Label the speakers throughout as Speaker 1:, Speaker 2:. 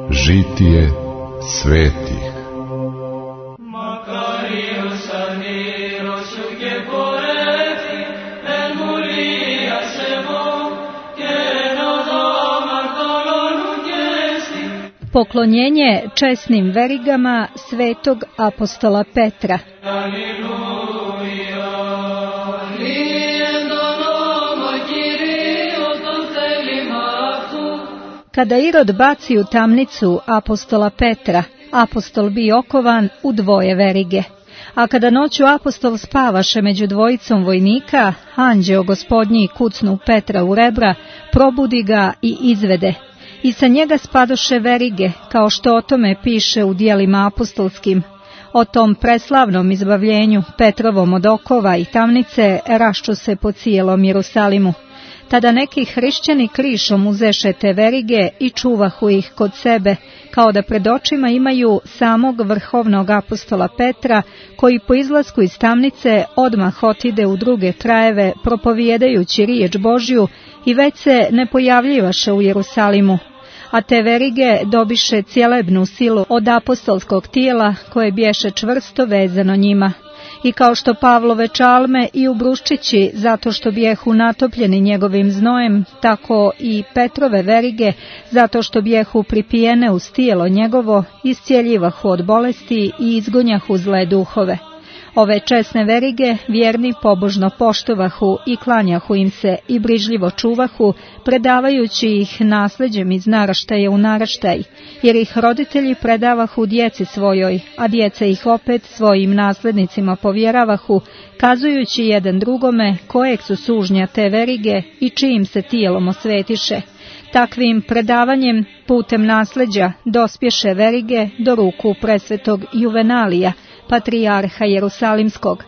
Speaker 1: Žitije svetih.
Speaker 2: Poklonjenje česnim verigama svetog apostola Petra. Kada Irod baci u tamnicu apostola Petra, apostol bi okovan u dvoje verige. A kada noću apostol spavaše među dvojicom vojnika, anđeo gospodnji kucnu Petra u rebra, probudi ga i izvede. I sa njega spadoše verige, kao što o tome piše u dijelima apostolskim. O tom preslavnom izbavljenju Petrovom od okova i tamnice rašču se po cijelom Jerusalimu. Tada neki hrišćani krišom uzeše te verige i čuvahu ih kod sebe, kao da pred očima imaju samog vrhovnog apostola Petra, koji po izlasku iz tamnice odmah otide u druge krajeve, propovijedajući riječ Božju, i već se ne pojavljivaše u Jerusalimu. A te verige dobiše cjelebnu silu od apostolskog tijela, koje bješe čvrsto vezano njima. I kao što Pavlove čalme i ubruščići, zato što bijehu natopljeni njegovim znojem, tako i Petrove verige, zato što bijehu pripijene uz tijelo njegovo, iscijeljivahu od bolesti i izgonjahu zle duhove. Ove česne verige vjerni pobožno poštovahu i klanjahu im se i brižljivo čuvahu, predavajući ih nasljeđem iz naraštaja u naraštaj, jer ih roditelji predavahu djeci svojoj, a djeca ih opet svojim naslednicima povjeravahu, kazujući jedan drugome kojeg su sužnja te verige i čijim se tijelom osvetiše. Takvim predavanjem putem nasljeđa dospješe verige do ruku presvetog Juvenalija, patrijarha Jerusalimskog.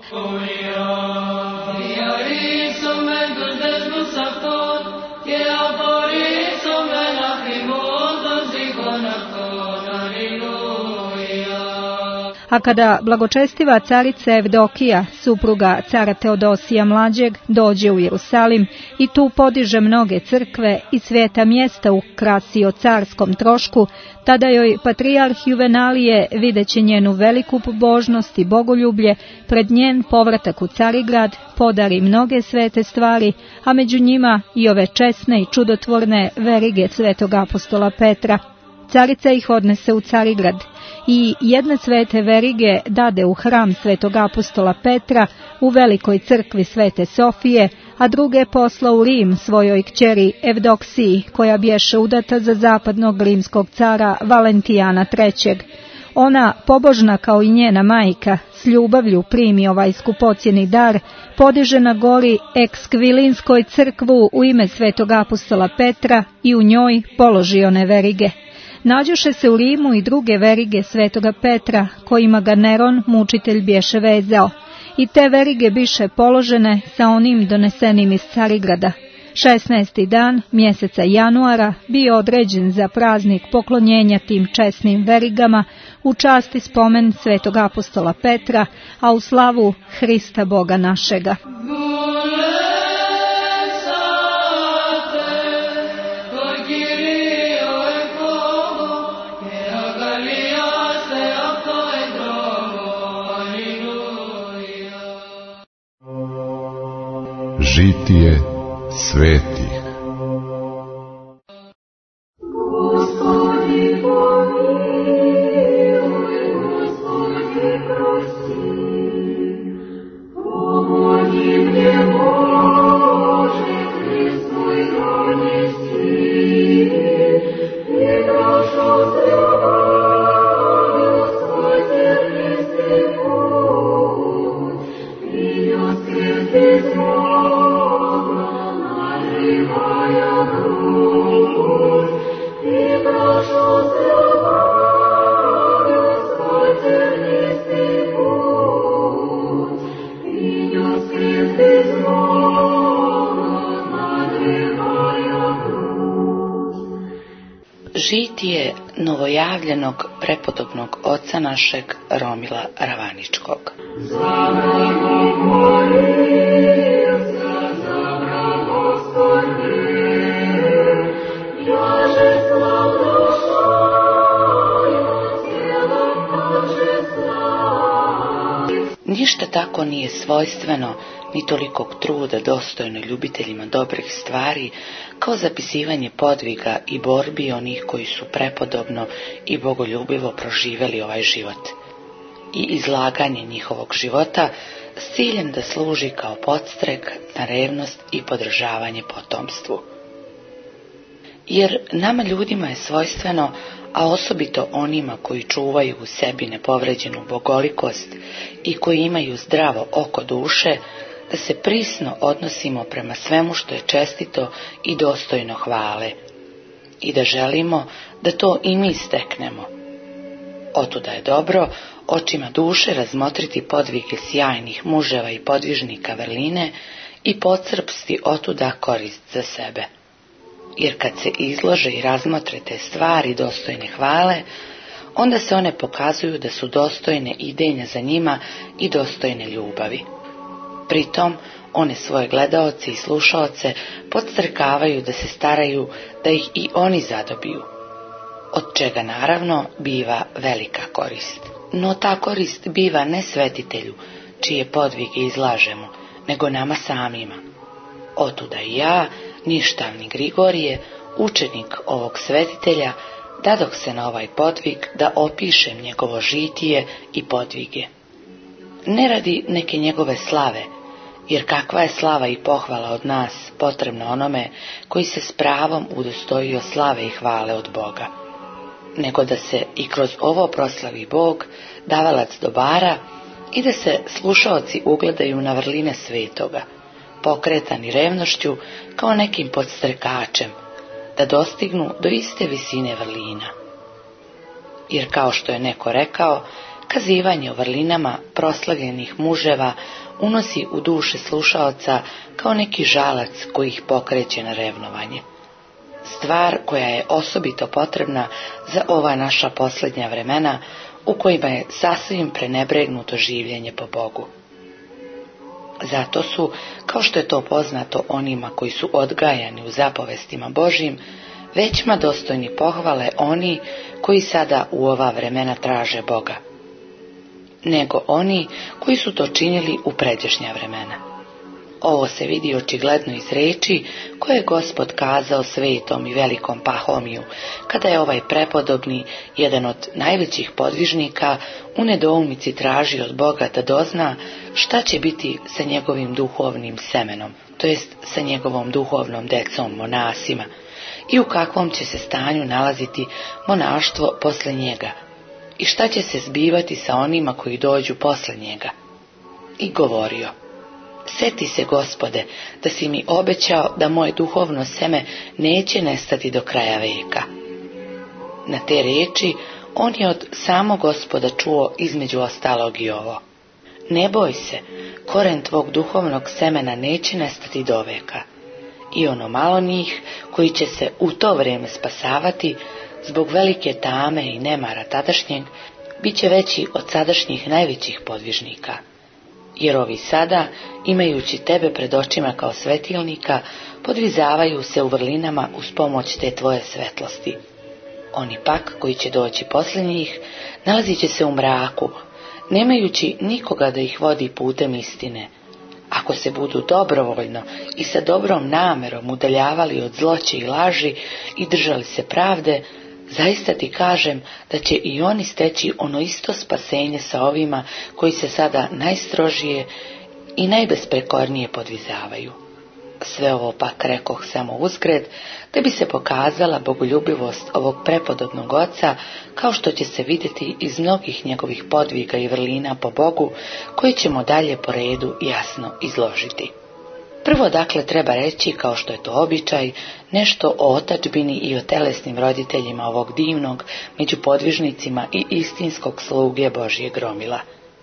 Speaker 2: A kada blagočestiva carica Evdokija, supruga cara Teodosija mlađeg, dođe u Jerusalim i tu podiže mnoge crkve i sveta mjesta ukrasi o carskom trošku, tada joj patrijarh Juvenalije, videći njenu veliku pobožnost i bogoljublje, pred njen povratak u Carigrad podari mnoge svete stvari, a među njima i ove česne i čudotvorne verige svetog apostola Petra. Carica ih odnese u Carigrad i jedne svete verige dade u hram svetog apostola Petra u velikoj crkvi Svete Sofije, a druge posla u Rim svojoj kćeri Evdoksiji, koja bješe udata za zapadnog rimskog cara Valentijana III. Ona, pobožna kao i njena majka, s ljubavlju primi ovaj skupocjeni dar, podiže na gori Ekskvilinskoj crkvu u ime svetog apostola Petra i u njoj položi one verige. Nađuše se u Rimu i druge verige svetoga Petra, kojima ga Neron, mučitelj, bješe vezao, i te verige biše položene sa onim donesenim iz Carigrada. 16. dan mjeseca januara bio određen za praznik poklonjenja tim česnim verigama u čast i spomen svetog apostola Petra, a u slavu Hrista Boga našega.
Speaker 1: Žitije svetih.
Speaker 3: Žitije novojavljenog prepodobnog oca našeg Romila Ravaničkog. Ništa tako nije svojstveno, ni tolikog truda dostojno ljubiteljima dobrih stvari, kao zapisivanje podviga i borbi onih koji su prepodobno i bogoljubivo proživjeli ovaj život, i izlaganje njihovog života s ciljem da služi kao podstrek na revnost i podržavanje potomstvu. Jer nama ljudima je svojstveno, a osobito onima koji čuvaju u sebi nepovređenu bogolikost i koji imaju zdravo oko duše, da se prisno odnosimo prema svemu što je čestito i dostojno hvale i da želimo da to i mi steknemo. Otuda je dobro očima duše razmotriti podvige sjajnih muževa i podvižnika vrline i pocrpsti otuda korist za sebe. Jer kad se izlože i razmotre te stvari dostojne hvale, onda se one pokazuju da su dostojne idenja za njima i dostojne ljubavi. Pritom, one svoje gledaoce i slušaoce podstrkavaju da se staraju da ih i oni zadobiju, od čega naravno biva velika korist. No ta korist biva ne svetitelju, čije podvige izlažemo, nego nama samima. Otuda i ja, ništavni Grigorije, učenik ovog svetitelja, dadoh se na ovaj podvig da opišem njegovo žitije i podvige. Ne radi neke njegove slave, jer kakva je slava i pohvala od nas potrebna onome koji se s pravom udostojio slave i hvale od Boga, nego da se i kroz ovo proslavi Bog, davalac dobara, i da se slušaoci ugledaju na vrline svetoga, pokretani revnošću kao nekim podstrekačem, da dostignu do iste visine vrlina. Jer kao što je neko rekao, kazivanje o vrlinama proslavljenih muževa unosi u duše slušaoca kao neki žalac koji ih pokreće na revnovanje. Stvar koja je osobito potrebna za ova naša posljednja vremena, u kojima je sasvim prenebregnuto življenje po Bogu. Zato su, kao što je to poznato onima koji su odgajani u zapovestima Božjim, većma dostojni pohvale oni koji sada u ova vremena traže Boga, nego oni koji su to činili u pređašnja vremena. Ovo se vidi očigledno iz reči koje je Gospod kazao svetom i velikom Pahomiju, kada je ovaj prepodobni, jedan od najvećih podvižnika, u nedoumici tražio od Boga da dozna šta će biti sa njegovim duhovnim semenom, to jest sa njegovom duhovnom decom, monasima, i u kakvom će se stanju nalaziti monaštvo posle njega, i šta će se zbivati sa onima koji dođu posle njega. I govorio: Seti se, Gospode, da si mi obećao da moje duhovno seme neće nestati do kraja veka. Na te riječi on je od samog Gospoda čuo između ostalog i ovo: Ne boj se, koren tvog duhovnog semena neće nestati do veka. I ono malo njih koji će se u to vrijeme spasavati, zbog velike tame i nemara tadašnjeg, bit će veći od sadašnjih najvećih podvižnika. Jer ovi sada, imajući tebe pred očima kao svetilnika, podvizavaju se u vrlinama uz pomoć te tvoje svetlosti. Oni pak, koji će doći poslije njih, nalazit će se u mraku, nemajući nikoga da ih vodi putem istine. Ako se budu dobrovoljno i sa dobrom namerom udaljavali od zloće i laži i držali se pravde, zaista ti kažem da će i oni steći ono isto spasenje sa ovima koji se sada najstrožije i najbesprekornije podvizavaju. Sve ovo pak rekoh samo uzgred, da bi se pokazala bogoljubivost ovog prepodobnog oca, kao što će se vidjeti iz mnogih njegovih podviga i vrlina po Bogu, koji ćemo dalje po redu jasno izložiti. Prvo dakle treba reći, kao što je to običaj, nešto o otadžbini i o telesnim roditeljima ovog divnog među podvižnicima i istinskog sluge Božjeg Romila.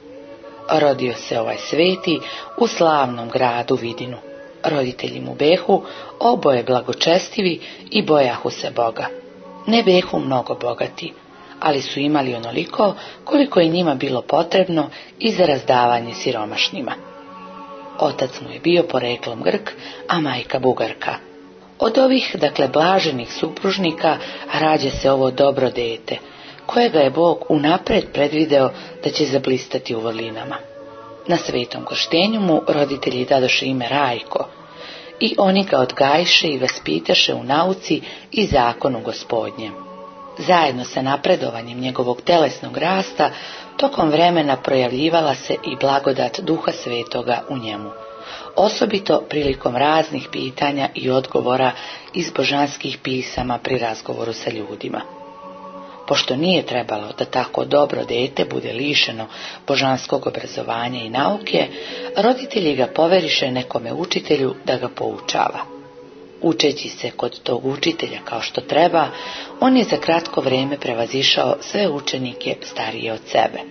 Speaker 3: Rodio se ovaj sveti u slavnom gradu Vidinu. Roditelji mu behu oboje blagočestivi i bojahu se Boga. Ne behu mnogo bogati, ali su imali onoliko koliko je njima bilo potrebno i za razdavanje siromašnima. Otac mu je bio poreklom Grk, a majka Bugarka. Od ovih, dakle, blaženih supružnika rađa se ovo dobro dete, kojega je Bog unapred predvideo da će zablistati u vrlinama. Na svetom krštenju mu roditelji dadoše ime Rajko i oni ga odgajiše i vaspitaše u nauci i zakonu Gospodnjem. Zajedno sa napredovanjem njegovog telesnog rasta, tokom vremena projavljivala se i blagodat Duha Svetoga u njemu, osobito prilikom raznih pitanja i odgovora iz božanskih pisama pri razgovoru sa ljudima. Pošto nije trebalo da tako dobro dete bude lišeno božanskog obrazovanja i nauke, roditelji ga poveriše nekome učitelju da ga poučava. Učeći se kod tog učitelja kao što treba, on je za kratko vrijeme prevazišao sve učenike starije od sebe.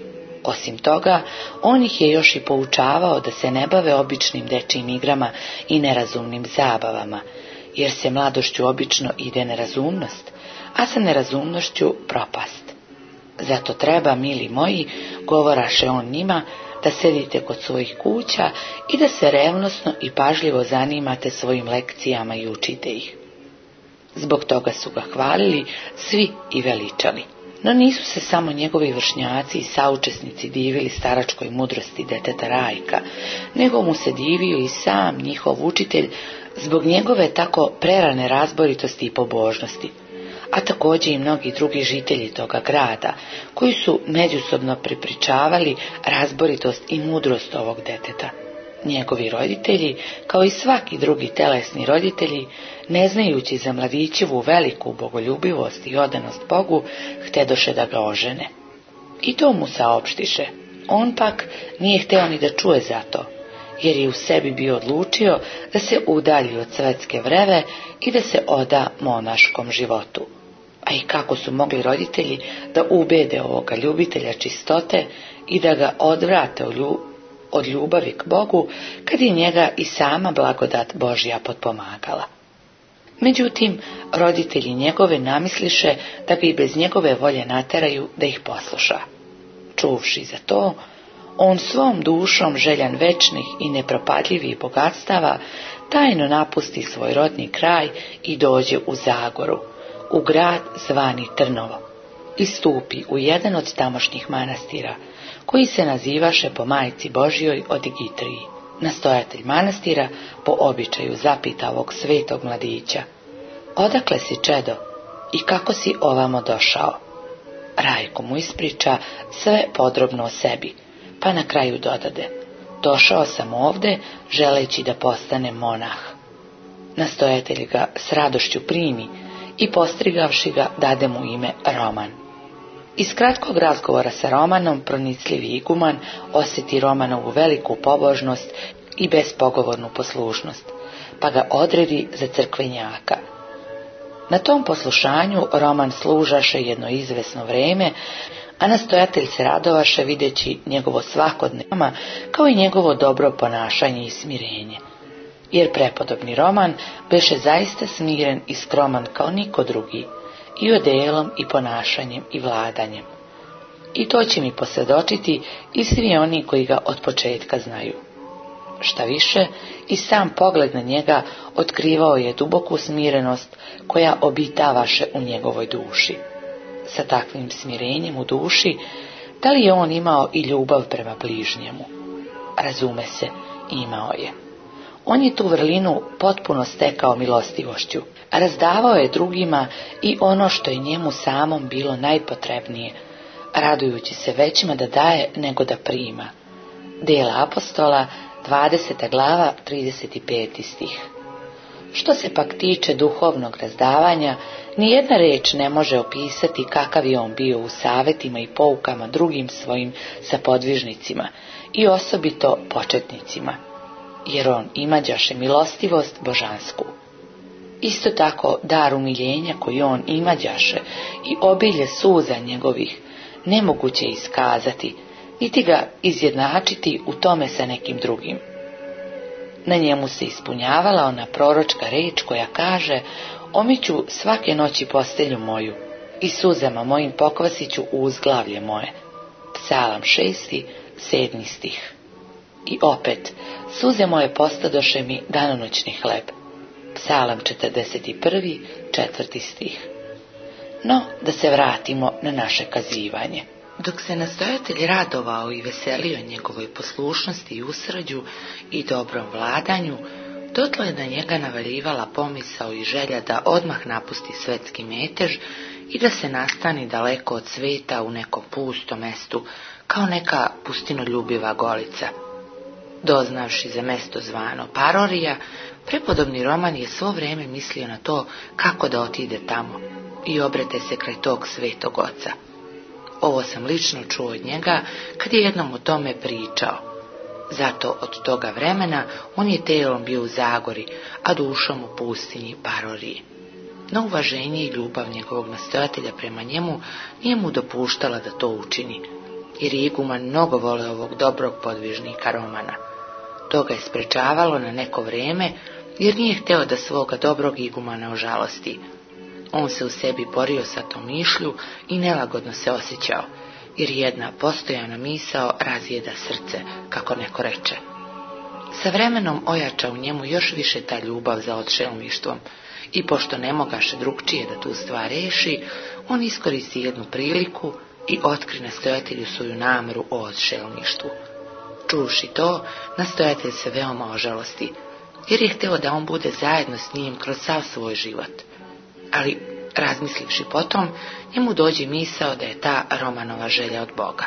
Speaker 3: Osim toga, on ih je još i poučavao da se ne bave običnim dečjim igrama i nerazumnim zabavama, jer se mladošću obično ide nerazumnost, a sa nerazumnošću propast. Zato treba, mili moji, govoraše on njima, da sedite kod svojih kuća i da se revnosno i pažljivo zanimate svojim lekcijama i učite ih. Zbog toga su ga hvalili svi i veličali. No nisu se samo njegovi vršnjaci i saučesnici divili staračkoj mudrosti deteta Rajka, nego mu se divio i sam njihov učitelj zbog njegove tako prerane razboritosti i pobožnosti, a također i mnogi drugi žitelji toga grada, koji su međusobno prepričavali razboritost i mudrost ovog deteta. Njegovi roditelji, kao i svaki drugi telesni roditelji, ne znajući za mladićevu veliku bogoljubivost i odanost Bogu, htedoše da ga ožene. I to mu saopštiše. On pak nije hteo ni da čuje za to, jer je u sebi bio odlučio da se udalji od svetske vreve i da se oda monaškom životu. A i kako su mogli roditelji da ubede ovoga ljubitelja čistote i da ga odvrate od ljubavi k Bogu, kad je njega i sama blagodat Božja potpomagala. Međutim, roditelji njegove namisliše da ga i bez njegove volje nateraju da ih posluša. Čuvši za to, on svom dušom željan večnih i nepropadljivih bogatstava tajno napusti svoj rodni kraj i dođe u Zagoru, u grad zvani Trnovo, i stupi u jedan od tamošnjih manastira, koji se nazivaše po majci Božjoj od Gitriji. Nastojatelj manastira po običaju zapita ovog svetog mladića: odakle si, čedo, i kako si ovamo došao? Rajko mu ispriča sve podrobno o sebi, pa na kraju dodade: došao sam ovde želeći da postanem monah. Nastojatelj ga s radošću primi i postrigavši ga dade mu ime Roman. Iz kratkog razgovora sa Romanom pronicljivi iguman osjeti Romanovu veliku pobožnost i bespogovornu poslušnost, pa ga odredi za crkvenjaka. Na tom poslušanju Roman služaše jedno izvesno vreme, a nastojatelj se radovaše videći njegovo svakodnevno, kao i njegovo dobro ponašanje i smirenje. Jer prepodobni Roman beše zaista smiren i skroman kao niko drugi, i odelom i ponašanjem i vladanjem. I to će mi posvjedočiti i svi oni koji ga od početka znaju. Šta više, i sam pogled na njega otkrivao je duboku smirenost koja obitavaše u njegovoj duši. Sa takvim smirenjem u duši, da li je on imao i ljubav prema bližnjemu? Razume se, imao je. On je tu vrlinu potpuno stekao milostivošću, a razdavao je drugima i ono što je njemu samom bilo najpotrebnije, radujući se većima da daje nego da prima. Dela apostola, 20. glava, 35. stih. Što se pak tiče duhovnog razdavanja, nijedna reč ne može opisati kakav je on bio u savjetima i poukama drugim svojim sapodvižnicima i osobito početnicima, jer on imađaše milostivost božansku. Isto tako dar umiljenja koji on imađaše i obilje suza njegovih nemoguće iskazati, niti ga izjednačiti u tome sa nekim drugim. Na njemu se ispunjavala ona proročka reč koja kaže: omiću svake noći postelju moju i suzama mojim pokvasiću uzglavlje moje. Psalam 6. 7. stih. I opet, suze moje postadoše mi danonoćni hleb. Psalam 41. 4. stih. No, da se vratimo na naše kazivanje. Dok se nastojatelj radovao i veselio njegovoj poslušnosti i usrđu i dobrom vladanju, dotle je na njega navaljivala pomisao i želja da odmah napusti svetski metež i da se nastani daleko od sveta u nekom pustom mestu, kao neka pustinoljubiva golica. Doznavši za mesto zvano Parorija, prepodobni Roman je svo vrijeme mislio na to kako da otide tamo i obrete se kraj tog svetog oca. Ovo sam lično čuo od njega kad je jednom o tome pričao. Zato od toga vremena on je telom bio u Zagori, a dušom u pustinji Paroriji. No uvaženje i ljubav njegovog nastojatelja prema njemu nije mu dopuštala da to učini, jer je iguman mnogo vole ovog dobrog podvižnika Romana. To ga je sprečavalo na neko vrijeme, jer nije htio da svoga dobrog igumana ožalosti. On se u sebi borio sa tom mišlju i nelagodno se osjećao, jer jedna postojana misao razjeda srce, kako neko reče. Sa vremenom ojača u njemu još više ta ljubav za odšelništvom, i pošto ne mogaše drugčije da tu stvar reši, on iskoristi jednu priliku i otkri nastojatelju svoju nameru o odšelništvu. Čuši to, nastojatelj se veoma ožalosti, jer je htio da on bude zajedno s njim kroz sav svoj život. Ali, razmislivši potom, njemu dođe misao da je ta Romanova želja od Boga.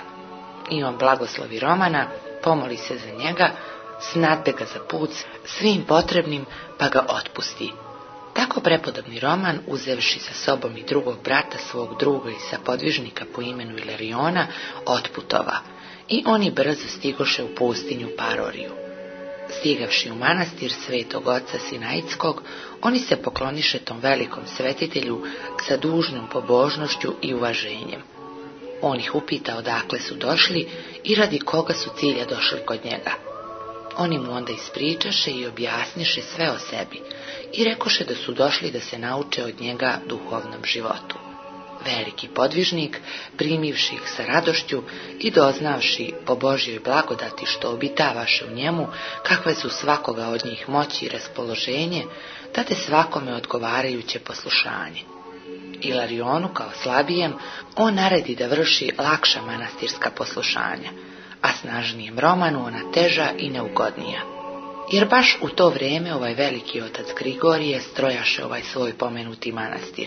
Speaker 3: I on blagoslovi Romana, pomoli se za njega, snadbe ga za put svim potrebnim, pa ga otpusti. Tako prepodobni Roman, uzevši sa sobom i drugog brata svog druga i sapodvižnika po imenu Ilariona, otputova, i oni brzo stigoše u pustinju Paroriju. Stigavši u manastir svetog oca Sinaitskog, oni se pokloniše tom velikom svetitelju sa dužnom pobožnošću i uvaženjem. On ih upita odakle su došli i radi koga su cilja došli kod njega. Oni mu onda ispričaše i objasniše sve o sebi i rekoše da su došli da se nauče od njega duhovnom životu. Veliki podvižnik, primivši ih sa radošću i doznavši po Božjoj blagodati što obitavaše u njemu, kakve su svakoga od njih moći i raspoloženje, dade svakome odgovarajuće poslušanje. Ilarionu kao slabijem on naredi da vrši lakša manastirska poslušanja, a snažnijem Romanu ona teža i neugodnija. Jer baš u to vrijeme ovaj veliki otac Grigorije strojaše ovaj svoj pomenuti manastir.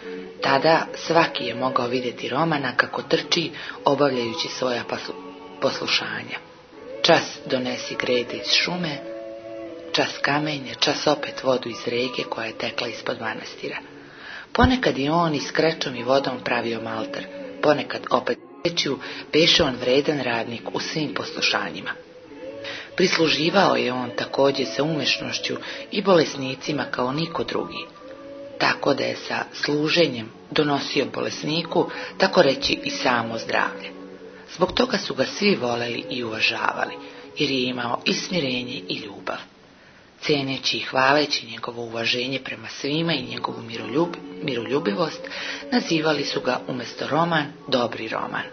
Speaker 3: Tada svaki je mogao vidjeti Romana kako trči obavljajući svoja poslušanja. Čas donesi grede iz šume, čas kamenje, čas opet vodu iz reke koja je tekla ispod manastira. Ponekad je on i s krečom i vodom pravio malter, ponekad opet veću, beše on vredan radnik u svim poslušanjima. Prisluživao je on također sa umešnošću i bolesnicima kao niko drugi, tako da je sa služenjem donosio bolesniku, tako reći i samo zdravlje. Zbog toga su ga svi voleli i uvažavali, jer je imao i smirenje i ljubav. Ceneći i hvaleći njegovo uvaženje prema svima i njegovu miroljubivost, nazivali su ga umjesto Roman, dobri Roman.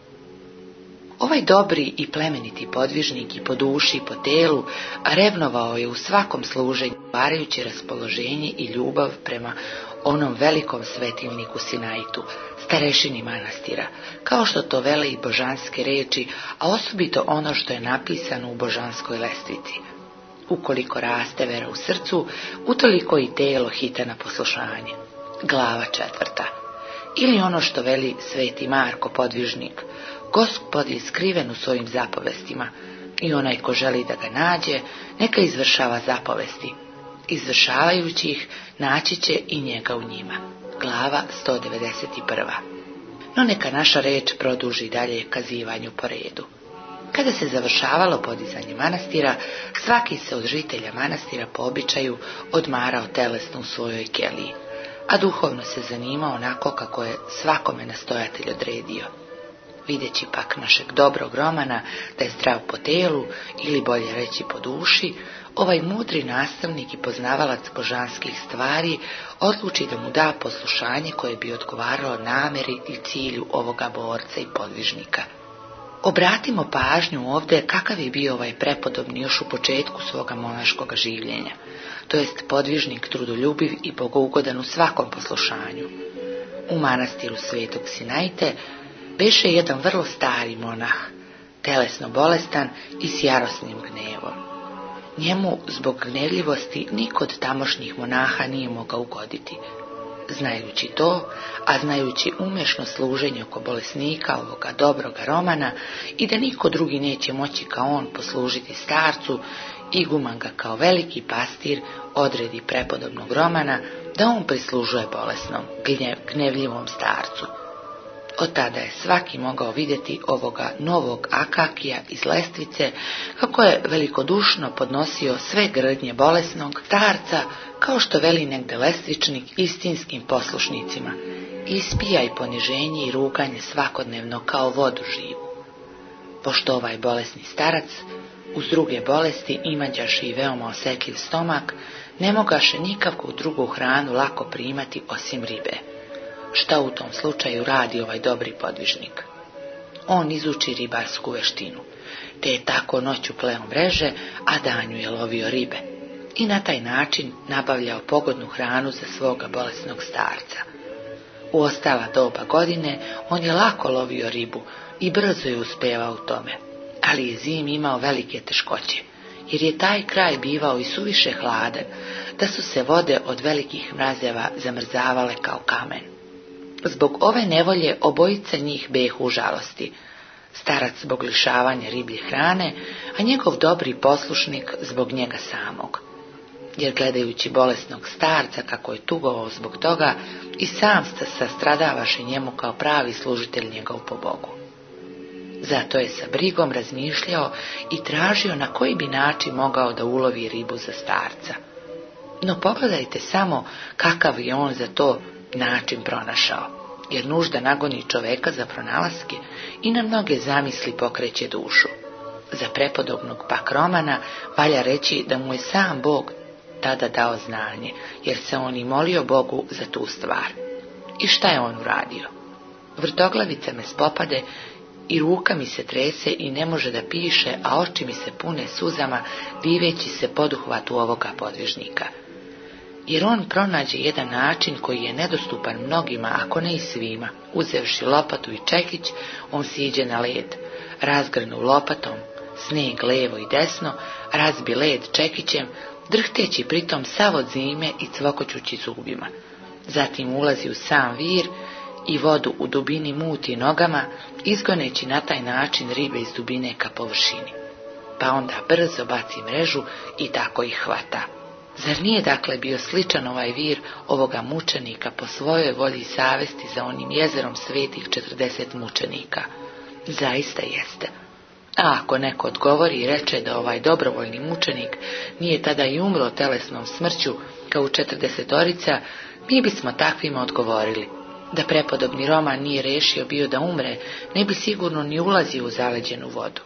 Speaker 3: Ovaj dobri i plemeniti podvižnik i po duši i po telu revnovao je u svakom služenju, varajući raspoloženje i ljubav prema onom velikom svetilniku Sinaitu, starešini manastira, kao što to vele i božanske riječi, a osobito ono što je napisano u božanskoj lestvici. Ukoliko raste vera u srcu, utoliko i telo hita na poslušanje. Glava 4. Ili ono što veli sveti Marko podvižnik: Gospod je skriven u svojim zapovestima i onaj ko želi da ga nađe, neka izvršava zapovesti. Izvršavajući ih, naći će i njega u njima. Glava 191. No neka naša reč produži dalje kazivanju po redu. Kada se završavalo podizanje manastira, svaki se od žitelja manastira po običaju odmarao telesno u svojoj keliji, a duhovno se zanimao onako kako je svakome nastojatelj odredio. Videći pak našeg dobrog Romana da je zdrav po telu, ili bolje reći po duši, ovaj mudri nastavnik i poznavalac božanskih stvari odluči da mu da poslušanje koje bi odgovaralo namjeri i cilju ovoga borca i podvižnika. Obratimo pažnju ovdje kakav je bio ovaj prepodobni još u početku svoga monaškog življenja, to jest podvižnik trudoljubiv i bogougodan u svakom poslušanju. U manastiru svetog Sinaite Beše jedan vrlo stari monah, telesno bolestan i s jarosnim gnevom. Njemu zbog gnevljivosti niko od tamošnjih monaha nije mogao ugoditi. Znajući to, a znajući umješno služenje oko bolesnika ovoga dobroga Romana i da niko drugi neće moći kao on poslužiti starcu, iguman ga kao veliki pastir odredi prepodobnog Romana da on prislužuje bolesnom, gnevljivom starcu. Od tada je svaki mogao vidjeti ovoga novog Akakija iz Lestvice, kako je velikodušno podnosio sve grdnje bolesnog starca, kao što veli negde Lestvičnik istinskim poslušnicima, ispija i poniženje i ruganje svakodnevno kao vodu živu. Pošto ovaj bolesni starac uz druge bolesti imađaše i veoma osjetljiv stomak, ne mogaše nikakvu drugu hranu lako primati osim ribe. Šta u tom slučaju radi ovaj dobri podvižnik? On izuči ribarsku veštinu, te je tako noću pleo mreže, a danju je lovio ribe i na taj način nabavljao pogodnu hranu za svoga bolesnog starca. U ostala doba godine on je lako lovio ribu i brzo je uspevao u tome, ali je zimi imao velike teškoće, jer je taj kraj bivao i suviše hladan, da su se vode od velikih mrazeva zamrzavale kao kamen. Zbog ove nevolje obojica njih behu u žalosti, starac zbog lišavanja riblje hrane, a njegov dobri poslušnik zbog njega samog. Jer gledajući bolesnog starca kako je tugovao zbog toga, i sam sastradavaše njemu kao pravi služitelj njegov po Bogu. Zato je sa brigom razmišljao i tražio na koji bi način mogao da ulovi ribu za starca. No pogledajte samo kakav je on za to način pronašao, jer nužda nagoni čoveka za pronalaske i na mnoge zamisli pokreće dušu. Za prepodobnog pak Romana valja reći da mu je sam Bog tada dao znanje, jer se on i molio Bogu za tu stvar. I šta je on uradio? Vrtoglavica me spopade i ruka mi se trese i ne može da piše, a oči mi se pune suzama diveći se poduhvatu ovoga podvižnika. Jer on pronađe jedan način koji je nedostupan mnogima, ako ne i svima. Uzevši lopatu i čekić, on siđe na led, razgrnu lopatom sneg levo i desno, razbi led čekićem, drhteći pritom sav od zime i cvokoćući zubima. Zatim ulazi u sam vir i vodu u dubini muti nogama, izgoneći na taj način ribe iz dubine ka površini. Pa onda brzo baci mrežu i tako ih hvata. Zar nije dakle bio sličan ovaj vir ovoga mučenika po svojoj volji i savesti za onim jezerom svetih 40 mučenika? Zaista jeste. A ako neko odgovori i reče da ovaj dobrovoljni mučenik nije tada i umro telesnom smrću kao u 40-orica, mi bismo takvima odgovorili. Da prepodobni Roman nije rešio bio da umre, ne bi sigurno ni ulazio u zaleđenu vodu.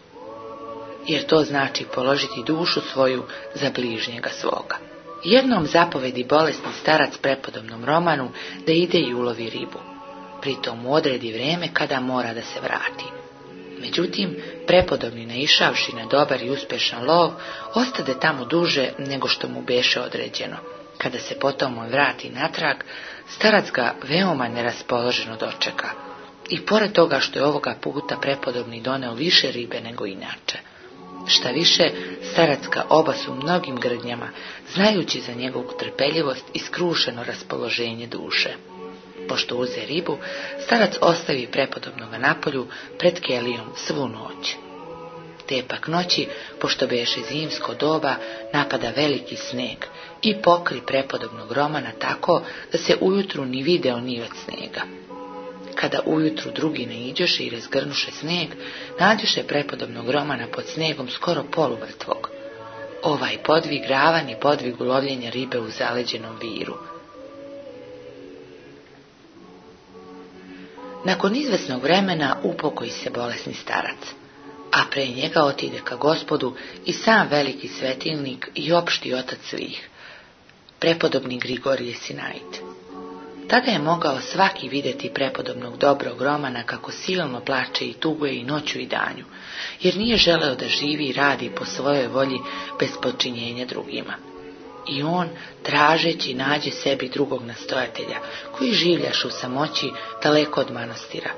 Speaker 3: Jer to znači položiti dušu svoju za bližnjega svoga. Jednom zapovedi bolesni starac prepodobnom Romanu da ide i ulovi ribu. Pritom mu odredi vrijeme kada mora da se vrati. Međutim, prepodobni naišavši na dobar i uspješan lov, ostade tamo duže nego što mu beše određeno. Kada se potom on vrati natrag, starac ga veoma neraspoloženo dočeka. I pored toga što je ovoga puta prepodobni doneo više ribe nego inače. Šta više, starac ga obas u mnogim grdnjama, znajući za njegovu trpeljivost i skrušeno raspoloženje duše. Pošto uze ribu, starac ostavi prepodobnoga napolju pred kelijom svu noć. Te pak noći, pošto beše zimsko doba, napada veliki sneg i pokri prepodobnog Romana tako da se ujutru ni video ni od snega. Kada ujutru drugi ne iđoše i razgrnuše sneg, nađoše prepodobnog Romana pod snegom skoro polumrtvog. Ovaj podvig ravan je podvigu lovljenja ribe u zaleđenom viru. Nakon izvesnog vremena upokoji se bolesni starac, a pre njega otide ka Gospodu i sam veliki svetilnik i opšti otac svih, prepodobni Grigorije Sinajt. Tada je mogao svaki vidjeti prepodobnog dobrog Romana kako silno plače i tuguje i noću i danju, jer nije želeo da živi i radi po svojoj volji bez počinjenja drugima. I on, tražeći, nađe sebi drugog nastojatelja, koji življaš u samoći daleko od manastira,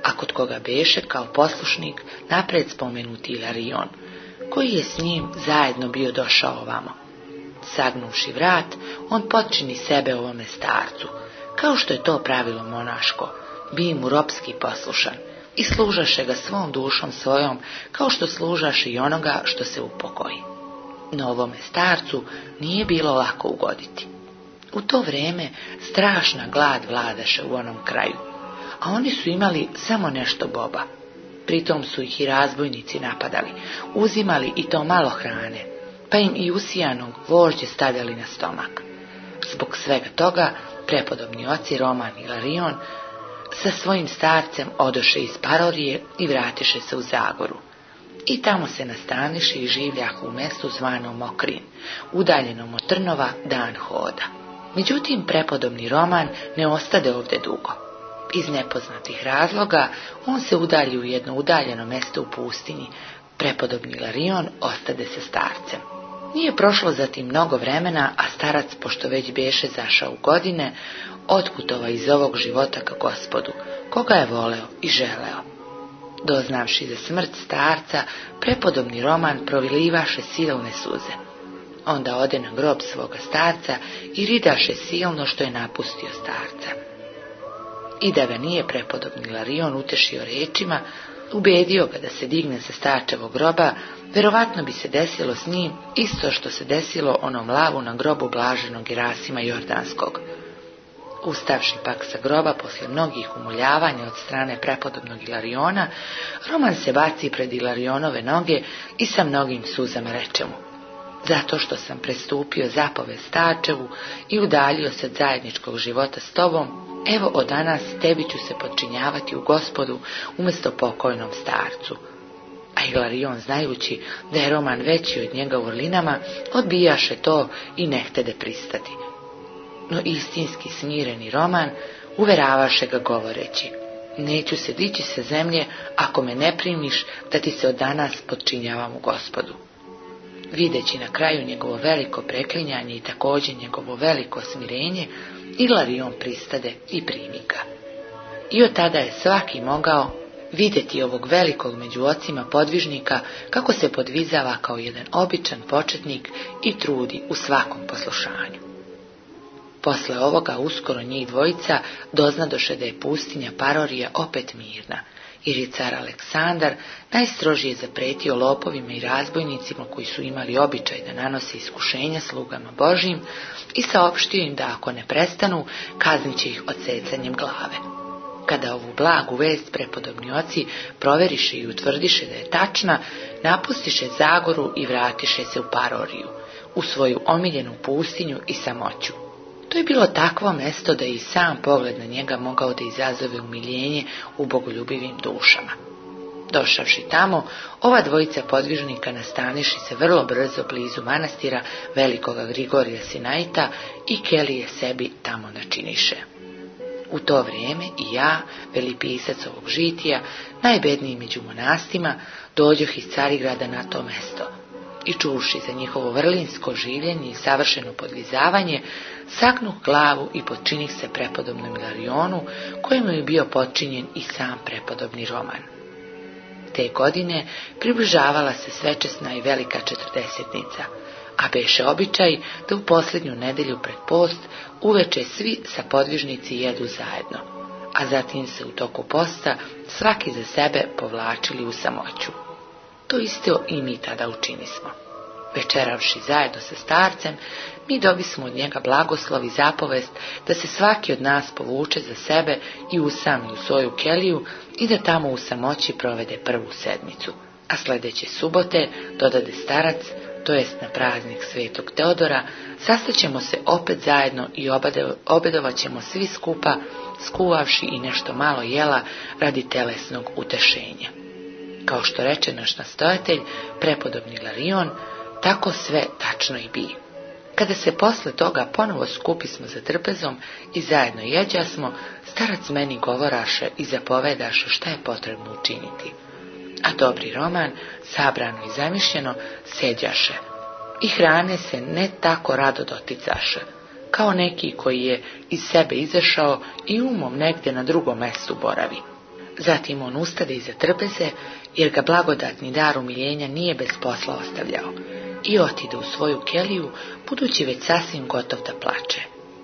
Speaker 3: a kod koga beše kao poslušnik napred spomenuti Ilarion, koji je s njim zajedno bio došao ovamo. Sagnuvši vrat, on potčini sebe ovome starcu, kao što je to pravilo monaško, bi mu ropski poslušan i služaše ga svom dušom svojom, kao što služaše i onoga što se upokoji. No ovome starcu nije bilo lako ugoditi. U to vrijeme strašna glad vladaše u onom kraju, a oni su imali samo nešto boba. Pritom su ih i razbojnici napadali, uzimali i to malo hrane, pa im i usijanog vožđe stavljali na stomak. Zbog svega toga, prepodobni oci Roman i Ilarion sa svojim starcem odoše iz Parorije i vratiše se u Zagoru. I tamo se nastaniše i življahu u mestu zvanom Mokrin, udaljenom od Trnova dan hoda. Međutim, prepodobni Roman ne ostade ovdje dugo. Iz nepoznatih razloga on se udalji u jedno udaljeno mjesto u pustinji. Prepodobni Ilarion ostade sa starcem. Nije prošlo zatim mnogo vremena, a starac, pošto već beše zašao u godine, otputova iz ovog života ka Gospodu, koga je voleo i želeo. Doznavši za smrt starca, prepodobni Roman provilivaše silne suze. Onda ode na grob svoga starca i ridaše silno što je napustio starca. I da ga nije prepodobni Ilarion utešio rečima, ubedio ga da se digne sa starčevog groba, verovatno bi se desilo s njim isto što se desilo onom lavu na grobu blaženog Gerasima Jordanskog. Ustavši pak sa groba posle mnogih umoljavanja od strane prepodobnog Ilariona, Roman se baci pred Ilarionove noge i sa mnogim suzama reče mu: zato što sam prestupio zapovest starčevu i udaljio se od zajedničkog života s tobom, evo od danas tebi ću se podčinjavati u Gospodu umjesto pokojnom starcu. A Ilarion, znajući da je Roman veći od njega u vrlinama, odbijaše to i ne htede pristati. No istinski smireni Roman uveravaše ga govoreći: neću se dići sa zemlje ako me ne primiš da ti se od danas podčinjavam u Gospodu. Videći na kraju njegovo veliko preklinjanje i također njegovo veliko smirenje, Ilarion pristade i primi ga. I od tada je svaki mogao vidjeti ovog velikog među ocima podvižnika kako se podvizava kao jedan običan početnik i trudi u svakom poslušanju. Posle ovoga uskoro njih dvojica doznadoše da je pustinja Parorija opet mirna, jer je car Aleksandar najstrožije zapretio lopovima i razbojnicima koji su imali običaj da nanose iskušenja slugama Božjim i saopštio im da ako ne prestanu, kaznit će ih odsecanjem glave. Kada ovu blagu vest prepodobni oci proveriše i utvrdiše da je tačna, napustiše Zagoru i vratiše se u Paroriju, u svoju omiljenu pustinju i samoću. To je bilo takvo mesto da je i sam pogled na njega mogao da izazove umiljenje u bogoljubivim dušama. Došavši tamo, ova dvojica podvižnika nastaniši se vrlo brzo blizu manastira velikoga Grigorija Sinaita i kelije sebi tamo načiniše. U to vrijeme i ja, veli pisac ovog žitija, najbedniji među monastima, dođoh iz Carigrada na to mesto i čuvši za njihovo vrlinsko življenje i savršeno podvizavanje, sagnuh glavu i podčinih se prepodobnom Ilarionu, kojemu je bio podčinjen i sam prepodobni Roman. Te godine približavala se svečasna i velika četrdesetnica, a beše običaj da u posljednju nedelju pred post uveče svi sa podvižnici jedu zajedno, a zatim se u toku posta svaki za sebe povlačili u samoću. To isto i mi tada učinismo. Večeravši zajedno sa starcem, mi dobismo od njega blagoslov i zapovest da se svaki od nas povuče za sebe i usami u svoju keliju i da tamo u samoći provede prvu sedmicu. A sljedeće subote, dodade starac, to jest na praznik Svetog Teodora, sastaćemo se opet zajedno i obedovat ćemo svi skupa, skuvavši i nešto malo jela radi telesnog utešenja. Kao što reče naš nastojatelj, prepodobni Ilarion, tako sve tačno i bi. Kada se posle toga ponovo skupismo za trpezom i zajedno jeđasmo, starac meni govoraše i zapovedaše šta je potrebno učiniti. A dobri Roman, sabrano i zamišljeno, seđaše i hrane se ne tako rado doticaše, kao neki koji je iz sebe izašao i umom negdje na drugom mjestu boravi. Zatim on ustade iza trpeze, jer ga blagodatni dar umiljenja nije bez posla ostavljao, i otide u svoju keliju, budući već sasvim gotov da plače.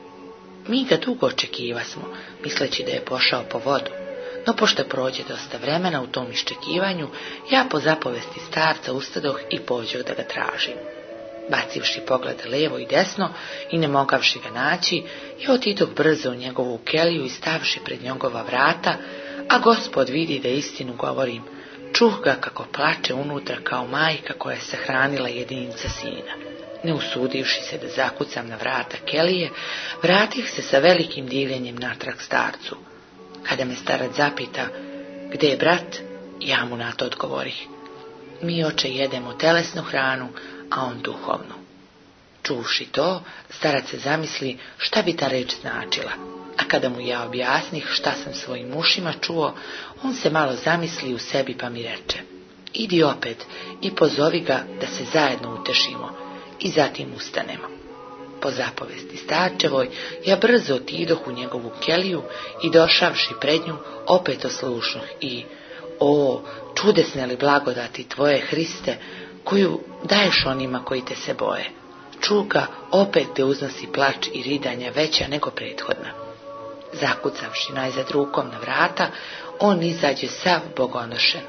Speaker 3: Mi ga dugo očekivasmo, misleći da je pošao po vodu, no pošto prođe dosta vremena u tom iščekivanju, ja po zapovesti starca ustadoh i pođoh da ga tražim. Bacivši pogled levo i desno i ne mogavši ga naći, ja otidoh brzo u njegovu keliju i stavši pred njegova vrata, a Gospod vidi da istinu govorim, čuh ga kako plače unutra kao majka koja je sahranila jedinca sina. Ne usudivši se da zakucam na vrata kelije, vratih se sa velikim divljenjem natrag starcu. Kada me starac zapita, gde je brat, ja mu na to odgovorih, mi oče jedemo telesnu hranu, a on duhovnu. Čuvši to, starac se zamisli šta bi ta reč značila, a kada mu ja objasnih šta sam svojim ušima čuo, on se malo zamisli u sebi pa mi reče, idi opet i pozovi ga da se zajedno utešimo i zatim ustanemo. Po zapovesti starčevoj, ja brzo otidoh u njegovu keliju i došavši pred nju, opet oslušnoh i, o, čudesne li blagodati tvoje, Hriste, koju daješ onima koji te se boje. Čuka opet te uznosi plač i ridanja veća nego prethodna. Zakucavši najzad rukom na vrata, on izađe sav bogonošen.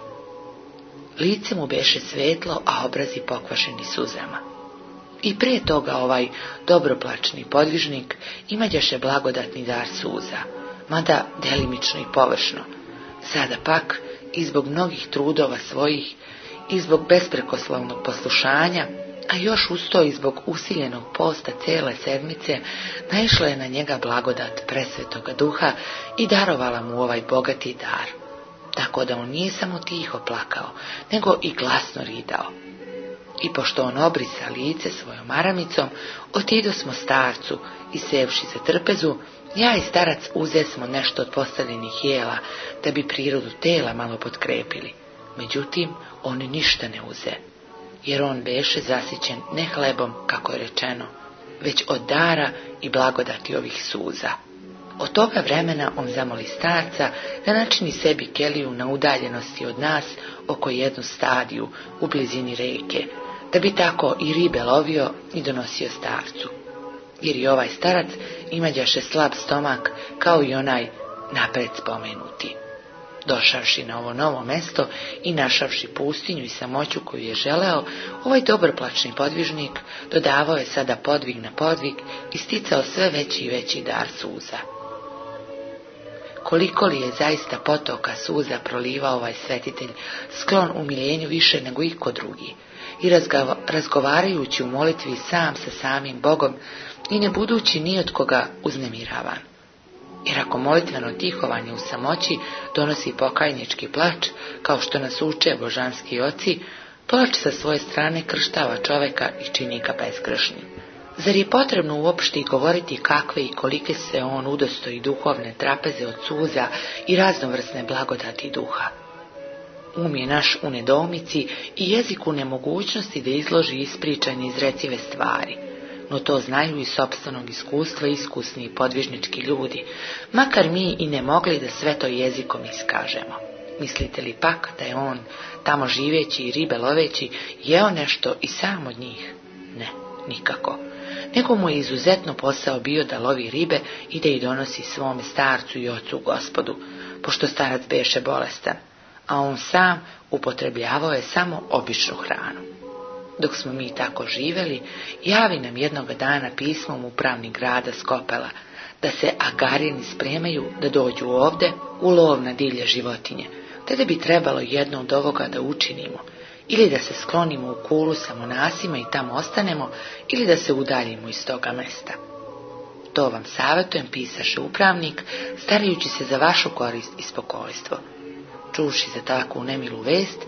Speaker 3: Lice mu beše svetlo, a obrazi pokvašeni suzama. I prije toga ovaj dobroplačni podvižnik imađaše blagodatni dar suza, mada delimično i površno. Sada pak, i zbog mnogih trudova svojih, i zbog besprekoslovnog poslušanja, a još uz to i zbog usiljenog posta cele sedmice, naišla je na njega blagodat presvetoga duha i darovala mu ovaj bogati dar. Tako da on nije samo tiho plakao, nego i glasno ridao. I pošto on obrisa lice svojom maramicom, otidosmo starcu i sevši za trpezu, ja i starac uzesmo nešto od postavljenih jela, da bi prirodu tela malo potkrepili. Međutim, on ništa ne uze, jer on beše zasićen ne hlebom, kako je rečeno, već od dara i blagodati ovih suza. Od toga vremena on zamoli starca da načini sebi keliju na udaljenosti od nas oko jednu stadiju u blizini reke, da bi tako i ribe lovio i donosio starcu. Jer i ovaj starac imađaše slab stomak kao i onaj napred spomenuti. Došavši na ovo novo mesto i našavši pustinju i samoću koju je želeo, ovaj dobroplačni podvižnik dodavao je sada podvig na podvig i sticao sve veći i veći dar suza. Koliko li je zaista potoka suza prolivao ovaj svetitelj, sklon umiljenju više nego iko drugi, i razgovarajući u molitvi sam sa samim Bogom i ne budući ni od koga uznemiravan. Jer ako molitveno tihovanje u samoći donosi pokajnički plač, kao što nas uče božanski oci, plač sa svoje strane krštava čoveka i čini ga bezgrešnim. Zar je potrebno uopšte govoriti kakve i kolike se on udostoji duhovne trapeze od suza i raznovrsne blagodati duha? Um je naš u nedoumici i jezik u nemogućnosti da izloži ispričane izrecive stvari, no to znaju iz sopstvenog iskustva iskusni i podvižnički ljudi, makar mi i ne mogli da sve to jezikom iskažemo. Mislite li pak da je on, tamo živeći i ribe loveći, jeo nešto i sam od njih? Ne, nikako. Nego mu je izuzetno posao bio da lovi ribe i da ih donosi svome starcu i ocu Gospodu, pošto starac beše bolestan, a on sam upotrebljavao je samo običnu hranu. Dok smo mi tako živeli, javi nam jednoga dana pismom upravnik grada Skopela, da se Agarini spremaju da dođu ovde u lov na divlje životinje, te da bi trebalo jedno od ovoga da učinimo, ili da se sklonimo u kulu sa monasima i tamo ostanemo, ili da se udaljimo iz toga mesta. To vam savjetujem, pisaše upravnik, starajući se za vašu korist i spokojstvo. Čuvši za takvu nemilu vest,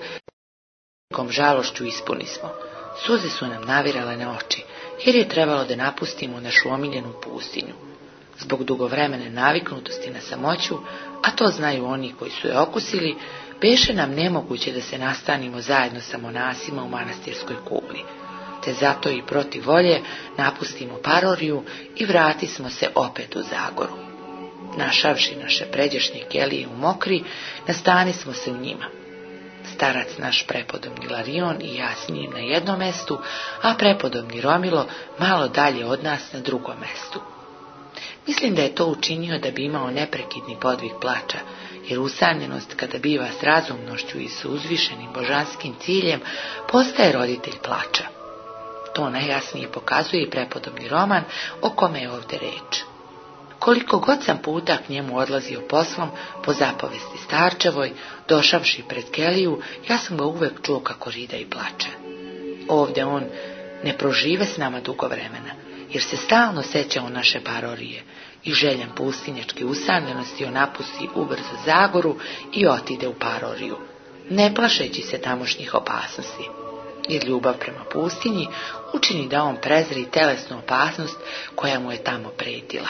Speaker 3: kom žalošću ispunismo. Suze su nam navirale na oči, jer je trebalo da napustimo našu omiljenu pustinju. Zbog dugovremene naviknutosti na samoću, a to znaju oni koji su je okusili, beše nam nemoguće da se nastanimo zajedno sa monasima u manastirskoj kuli, te zato i protiv volje napustimo paroriju i vratismo se opet u Zagoru. Našavši naše pređašnje kelije u Mokri, nastani smo se u njima. Starac naš prepodobni Larion i ja s njim na jednom mestu, a prepodobni Romilo malo dalje od nas na drugom mestu. Mislim da je to učinio da bi imao neprekidni podvig plača, jer usamljenost kada biva s razumnošću i s uzvišenim božanskim ciljem, postaje roditelj plača. To najjasnije pokazuje i prepodobni Roman o kome je ovdje reč. Koliko god sam puta k njemu odlazio poslom, po zapovesti starčevoj, došavši pred keliju, ja sam ga uvek čuo kako rida i plače. Ovdje on ne prožive s nama dugo vremena, jer se stalno seća u naše parorije i željan pustinjačke usamljenosti on napusti ubrzo Zagoru i otide u paroriju, ne plašeći se tamošnjih opasnosti, jer ljubav prema pustinji učini da on prezri telesnu opasnost koja mu je tamo pretila.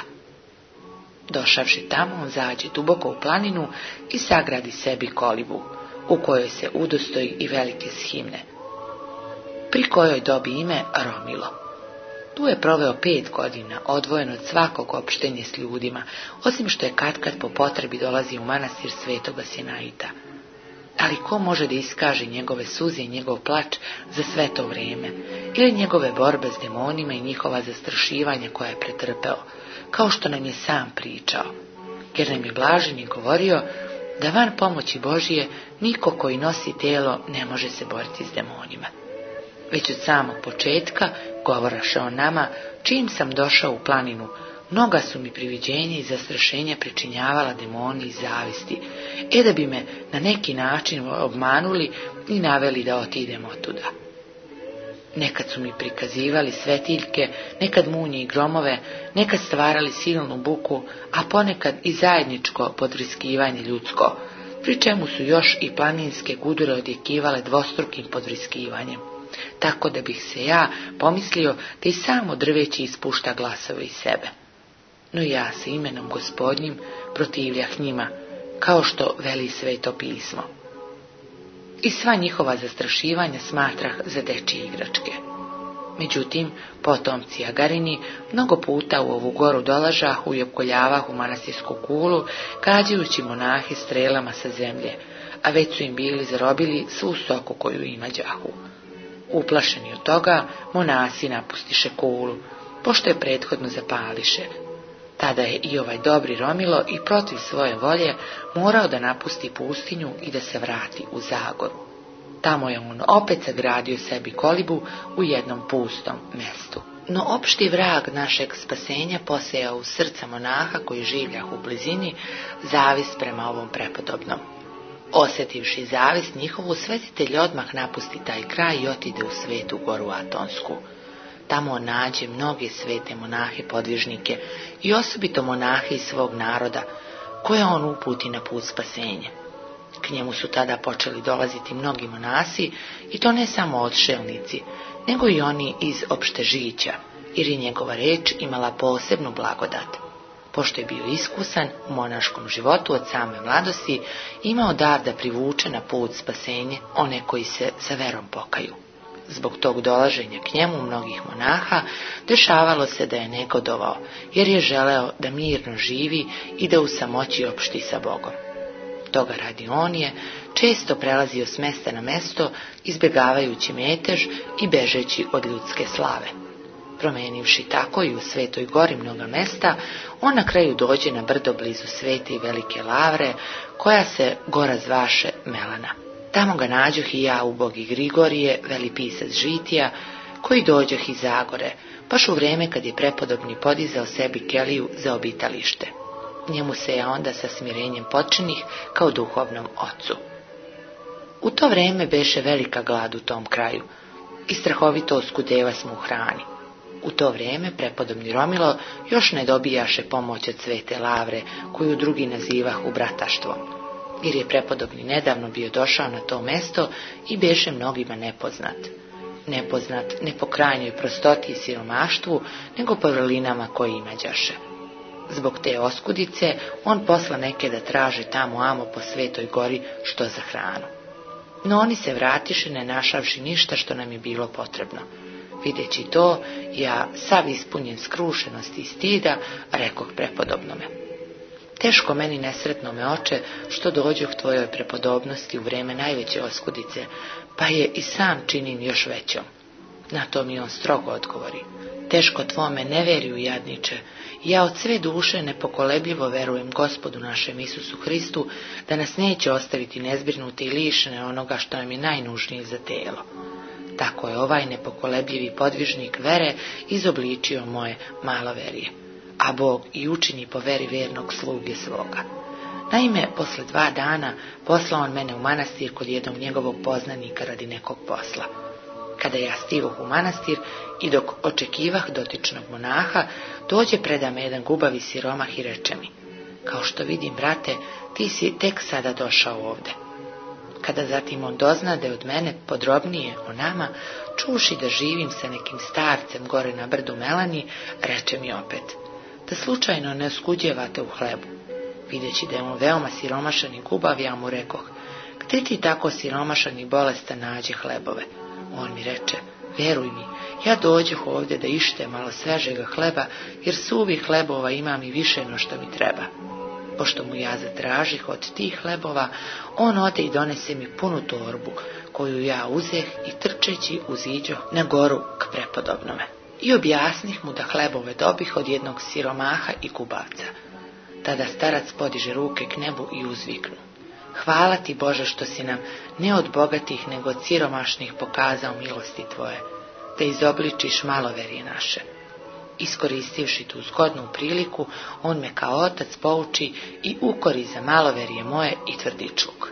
Speaker 3: Došavši tamo, on zađe duboko u planinu i sagradi sebi kolibu, u kojoj se udostoji i velike shimne, pri kojoj dobi ime Romilo. Tu je proveo 5 godina, odvojen od svakog opštenja s ljudima, osim što je katkad po potrebi dolazi u manastir Svetoga Sinaita. Ali ko može da iskaže njegove suze i njegov plač za sve to vrijeme, ili njegove borbe s demonima i njihova zastrašivanja koja je pretrpeo, kao što nam je sam pričao, jer nam je blaženi govorio da van pomoći Božije niko koji nosi tijelo ne može se boriti s demonima. Već od samog početka govoraše o nama, čim sam došao u planinu, mnoga su mi priviđenja i zastrašenja pričinjavala demoni i zavisti, da bi me na neki način obmanuli i naveli da otidem otuda. Nekad su mi prikazivali svetiljke, nekad munje i gromove, nekad stvarali silnu buku, a ponekad i zajedničko podvriskivanje ljudsko, pri čemu su još i planinske gudure odjekivale dvostrukim podvriskivanjem, tako da bih se ja pomislio da i samo drveće ispušta glasove iz sebe. No ja se imenom Gospodnjim protivljah njima, kao što veli Sveto pismo. I sva njihova zastrašivanja smatrah za dečije igračke. Međutim, potomci Agarini mnogo puta u ovu goru dolažahu i opkoljavahu manastirsku kulu, gađajući monahe strelama sa zemlje, a već su im bili zarobili svu stoku koju imađahu. Uplašeni od toga, monasi napustiše kulu, pošto je prethodno zapališe. Tada je i ovaj dobri Romilo i protiv svoje volje morao da napusti pustinju i da se vrati u Zagoru. Tamo je on opet sagradio sebi kolibu u jednom pustom mjestu. No opšti vrag našeg spasenja posejao u srca monaha koji življah u blizini zavist prema ovom prepodobnom. Osjetivši zavist njihovu, svetitelj odmah napusti taj kraj i otide u Svetu goru Atonsku. Tamo nađe mnoge svete monahe podvižnike i osobito monahe iz svog naroda, koje on uputi na put spasenja. K njemu su tada počeli dolaziti mnogi monasi, i to ne samo odšelnici, nego i oni iz Opštežića, jer je njegova reč imala posebnu blagodat. Pošto je bio iskusan u monaškom životu od same mladosti, imao dar da privuče na put spasenje one koji se sa verom pokaju. Zbog tog dolaženja k njemu mnogih monaha dešavalo se da je negodovao, jer je želeo da mirno živi i da u samoći opšti sa Bogom. Toga radi on je često prelazio s mesta na mesto, izbjegavajući metež i bežeći od ljudske slave. Promenivši tako i u Svetoj gori mnoga mesta, on na kraju dođe na brdo blizu Svete i Velike Lavre, koja se gora zvaše Melana. Tamo ga nađoh i ja, ubogi Grigorije, veli pisac Žitija, koji dođoh iz Zagore, baš u vrijeme kad je prepodobni podizao sebi keliju za obitalište. Njemu se ja onda sa smirenjem počinih kao duhovnom ocu. U to vrijeme beše velika glad u tom kraju i strahovito oskudeva smo u hrani. U to vrijeme prepodobni Romilo još ne dobijaše pomoć od Svete Lavre, koju drugi nazivahu brataštvom, jer je prepodobni nedavno bio došao na to mesto i beše mnogima nepoznat. Nepoznat ne po krajnjoj prostoti i siromaštvu, nego po vrlinama koje imađaše. Zbog te oskudice on posla neke da traže tamo amo po Svetoj gori što za hranu. No oni se vratiše ne našavši ništa što nam je bilo potrebno. Videći to, ja sav ispunjen skrušenosti i stida, rekoh prepodobnome: Teško meni nesretnome oče, što dođoh tvojoj prepodobnosti u vrijeme najveće oskudice, pa je i sam činim još većom. Na to mi on strogo odgovori: teško tvome neveriju, jadniče, ja od sve duše nepokolebljivo verujem Gospodu našem Isusu Hristu, da nas neće ostaviti nezbrinuti i lišene onoga što nam je najnužnije za telo. Tako je ovaj nepokolebljivi podvižnik vere izobličio moje maloverije, a Bog i učini po veri vjernog sluge svoga. Naime, posle 2 dana poslao on mene u manastir kod jednog njegovog poznanika radi nekog posla. Kada ja stigoh u manastir i dok očekivah dotičnog monaha, dođe preda me jedan gubavi siromah i reče mi: kao što vidim, brate, ti si tek sada došao ovde. Kada zatim on doznade od mene podrobnije o nama, čuši da živim sa nekim starcem gore na brdu Melani, reče mi opet: da slučajno ne oskuđevate u hlebu. Videći da je on veoma siromašan i gubav, ja mu rekoh: gdje ti tako siromašan i bolestan nađe hlebove? On mi reče: vjeruj mi, ja dođoh ovdje da ište malo svežega hleba, jer suvih hlebova imam i više no što mi treba. Pošto mu ja zatražih od tih hlebova, on ode i donese mi punu torbu, koju ja uzeh i trčeći uziđoh na goru k prepodobnome. I objasnih mu da hlebove dobih od jednog siromaha i gubavca. Tada starac podiže ruke k nebu i uzviknu: hvala ti, Bože, što si nam ne od bogatih nego od siromašnih pokazao milosti tvoje, da izobličiš maloverje naše. Iskoristivši tu zgodnu priliku, on me kao otac pouči i ukori za maloverje moje i tvrdičluk.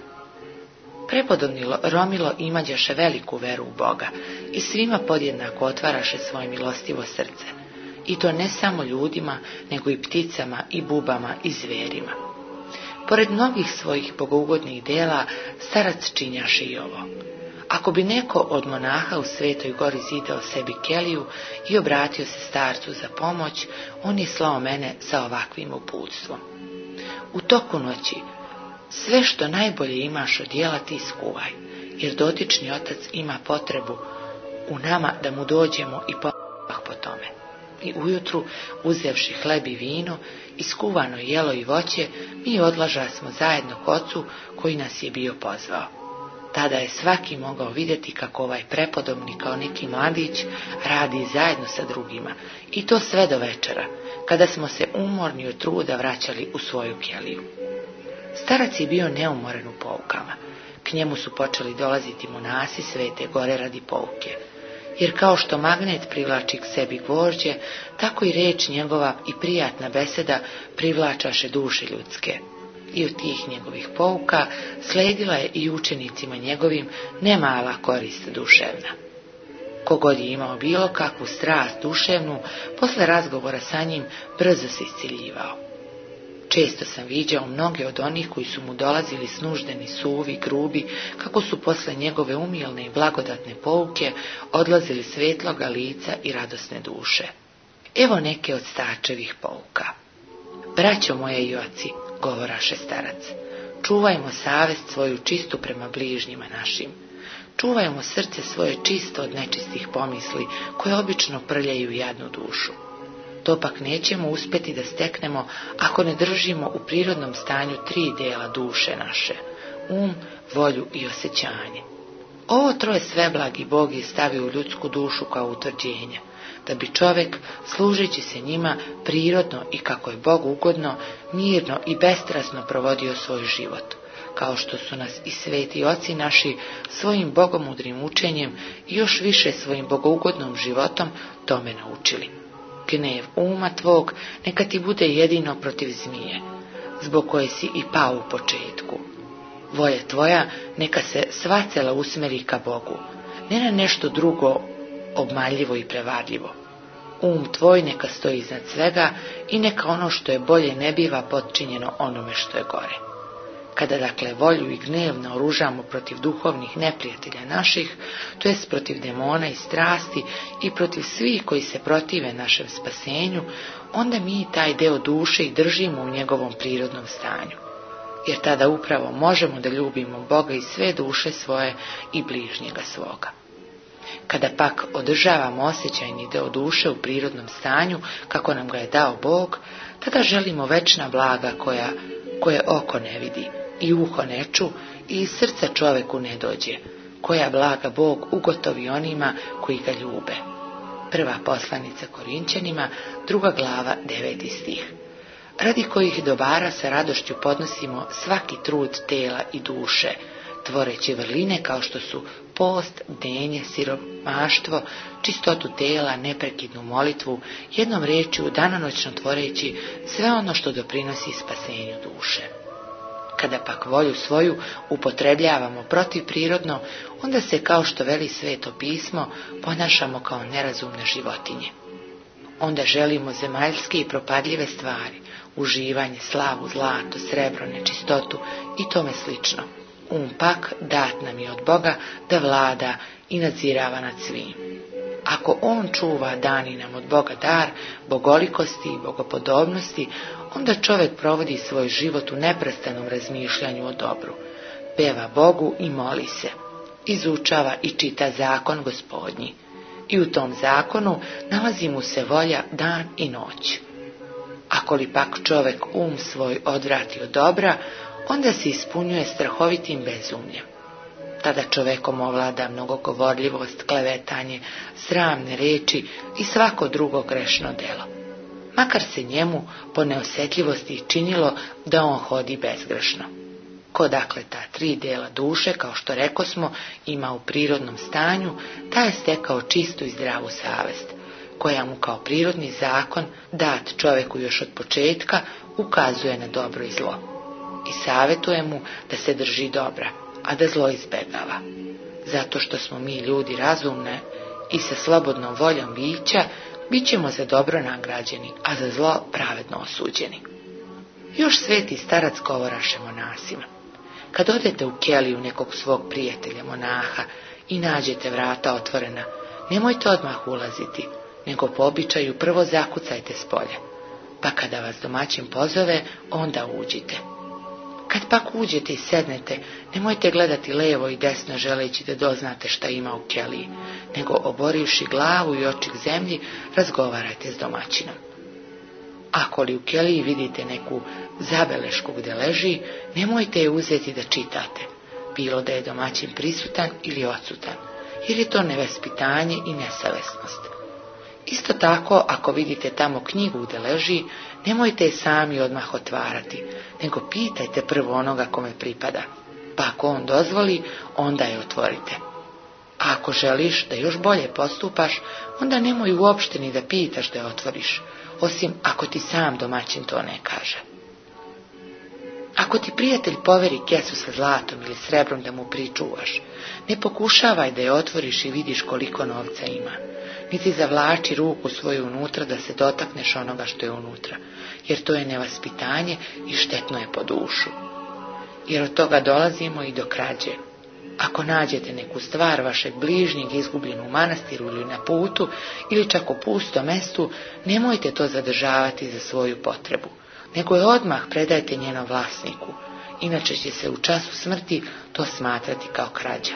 Speaker 3: Prepodobni Romilo imađaše veliku veru u Boga i svima podjednako otvaraše svoje milostivo srce, i to ne samo ljudima, nego i pticama i bubama i zverima. Pored mnogih svojih bogougodnih dela, starac činjaše i ovo: ako bi neko od monaha u Svetoj gori zidao sebi keliju i obratio se starcu za pomoć, on je slao mene sa ovakvim uputstvom: u toku noći sve što najbolje imaš od djela ti skuvaj, jer dotični otac ima potrebu u nama da mu dođemo i po tome. I ujutru, uzevši hleb i vino, iskuvano jelo i voće, mi odlaža smo zajedno k ocu koji nas je bio pozvao. Tada je svaki mogao vidjeti kako ovaj prepodobni kao neki mladić radi zajedno sa drugima, i to sve do večera, kada smo se umorni od truda vraćali u svoju keliju. Starac je bio neumoren u poukama. K njemu su počeli dolaziti monasi Svete gore radi pouke, jer kao što magnet privlači k sebi gvožđe, tako i reč njegova i prijatna beseda privlačaše duše ljudske. I od tih njegovih pouka sledila je i učenicima njegovim nemala korist duševna. Kogod je imao bilo kakvu strast duševnu, posle razgovora sa njim brzo se isciljivao. Često sam viđao mnoge od onih koji su mu dolazili snuždeni, suvi, grubi, kako su posle njegove umilne i blagodatne pouke odlazili svetloga lica i radosne duše. Evo neke od starčevih pouka. Braćo moje i oci, govoraše starac, čuvajmo savest svoju čistu prema bližnjima našim. Čuvajmo srce svoje čisto od nečistih pomisli, koje obično prljaju jadnu dušu. To pak nećemo uspjeti da steknemo ako ne držimo u prirodnom stanju 3 dela duše naše: um, volju i osjećanje. Ovo 3 sveblagi Bog je stavio u ljudsku dušu kao utvrđenje, da bi čovjek, služeći se njima, prirodno i kako je Bogu ugodno, mirno i bestrasno provodio svoj život, kao što su nas i sveti oci naši svojim bogomudrim učenjem i još više svojim bogougodnom životom tome naučili. Gnev uma tvog neka ti bude jedino protiv zmije, zbog koje si i pao u početku. Volja tvoja neka se svacela usmeri ka Bogu, ne na nešto drugo obmanljivo i prevarljivo. Tvoj neka stoji iznad svega i neka ono što je bolje ne biva potčinjeno onome što je gore. Kada dakle volju i gnev naoružamo protiv duhovnih neprijatelja naših, to jest protiv demona i strasti i protiv svih koji se protive našem spasenju, onda mi taj deo duše i držimo u njegovom prirodnom stanju. Jer tada upravo možemo da ljubimo Boga i sve duše svoje i bližnjega svoga. Kada pak održavamo osjećajni deo duše u prirodnom stanju, kako nam ga je dao Bog, tada želimo večna blaga koje oko ne vidi i uho ne ču i iz srca čoveku ne dođe, koja blaga Bog ugotovi onima koji ga ljube. Prva poslanica Korinćanima, 2. glava, 9. stih. Radi kojih dobara sa radošću podnosimo svaki trud tela i duše, tvoreći vrline kao što su post, bdenje, siromaštvo, čistotu tela, neprekidnu molitvu, jednom riječju danonoćno tvoreći sve ono što doprinosi spasenju duše. Kada pak volju svoju upotrebljavamo protivprirodno, onda se, kao što veli Sveto pismo, ponašamo kao nerazumne životinje. Onda želimo zemaljske i propadljive stvari, uživanje, slavu, zlato, srebro, nečistotu i tome slično. Pak dat nam je od Boga da vlada i nadzirava nad svim. Ako On čuva dani nam od Boga dar bogolikosti i bogopodobnosti, onda čovjek provodi svoj život u neprestanom razmišljanju o dobru, peva Bogu i moli se, izučava i čita zakon Gospodnji. I u tom zakonu nalazi mu se volja dan i noć. Ako li pak čovjek svoj odvrati od dobra, onda se ispunjuje strahovitim bezumljem. Tada čovekom ovlada mnogogovorljivost, klevetanje, sramne riječi i svako drugo grešno delo. Makar se njemu po neosjetljivosti činilo da on hodi bezgrešno. Ko dakle ta 3 dela duše, kao što rekosmo, ima u prirodnom stanju, taj je stekao čistu i zdravu savest, koja mu kao prirodni zakon, dat čovjeku još od početka, ukazuje na dobro i zlo. I savjetuje mu da se drži dobra, a da zlo izbjegava. Zato što smo mi ljudi razumne i sa slobodnom voljom bića, bit ćemo za dobro nagrađeni, a za zlo pravedno osuđeni. Još sveti starac govoraše monasima: kad odete u keliju nekog svog prijatelja monaha i nađete vrata otvorena, nemojte odmah ulaziti, nego po običaju prvo zakucajte s polja, pa kada vas domaćin pozove, onda uđite. Kad pak uđete i sednete, nemojte gledati levo i desno želeći da doznate šta ima u keliji, nego oborivši glavu i oči k zemlji, razgovarajte s domaćinom. Ako li u keliji vidite neku zabelešku gdje leži, nemojte je uzeti da čitate, bilo da je domaćin prisutan ili odsutan, jer je to nevaspitanje i nesavesnost. Isto tako, ako vidite tamo knjigu gdje leži, nemojte je sami odmah otvarati, nego pitajte prvo onoga kome pripada, pa ako on dozvoli, onda je otvorite. A ako želiš da još bolje postupaš, onda nemoj uopšte ni da pitaš da je otvoriš, osim ako ti sam domaćin to ne kaže. Ako ti prijatelj poveri kesu sa zlatom ili srebrom da mu pričuvaš, ne pokušavaj da je otvoriš i vidiš koliko novca ima, niti zavlači ruku svoju unutra da se dotakneš onoga što je unutra, jer to je nevaspitanje i štetno je po dušu. Jer od toga dolazimo i do krađe. Ako nađete neku stvar vašeg bližnjeg izgubljenu u manastiru ili na putu, ili čak u pustom mestu, nemojte to zadržavati za svoju potrebu, nego je odmah predajte njenom vlasniku, inače će se u času smrti to smatrati kao krađa.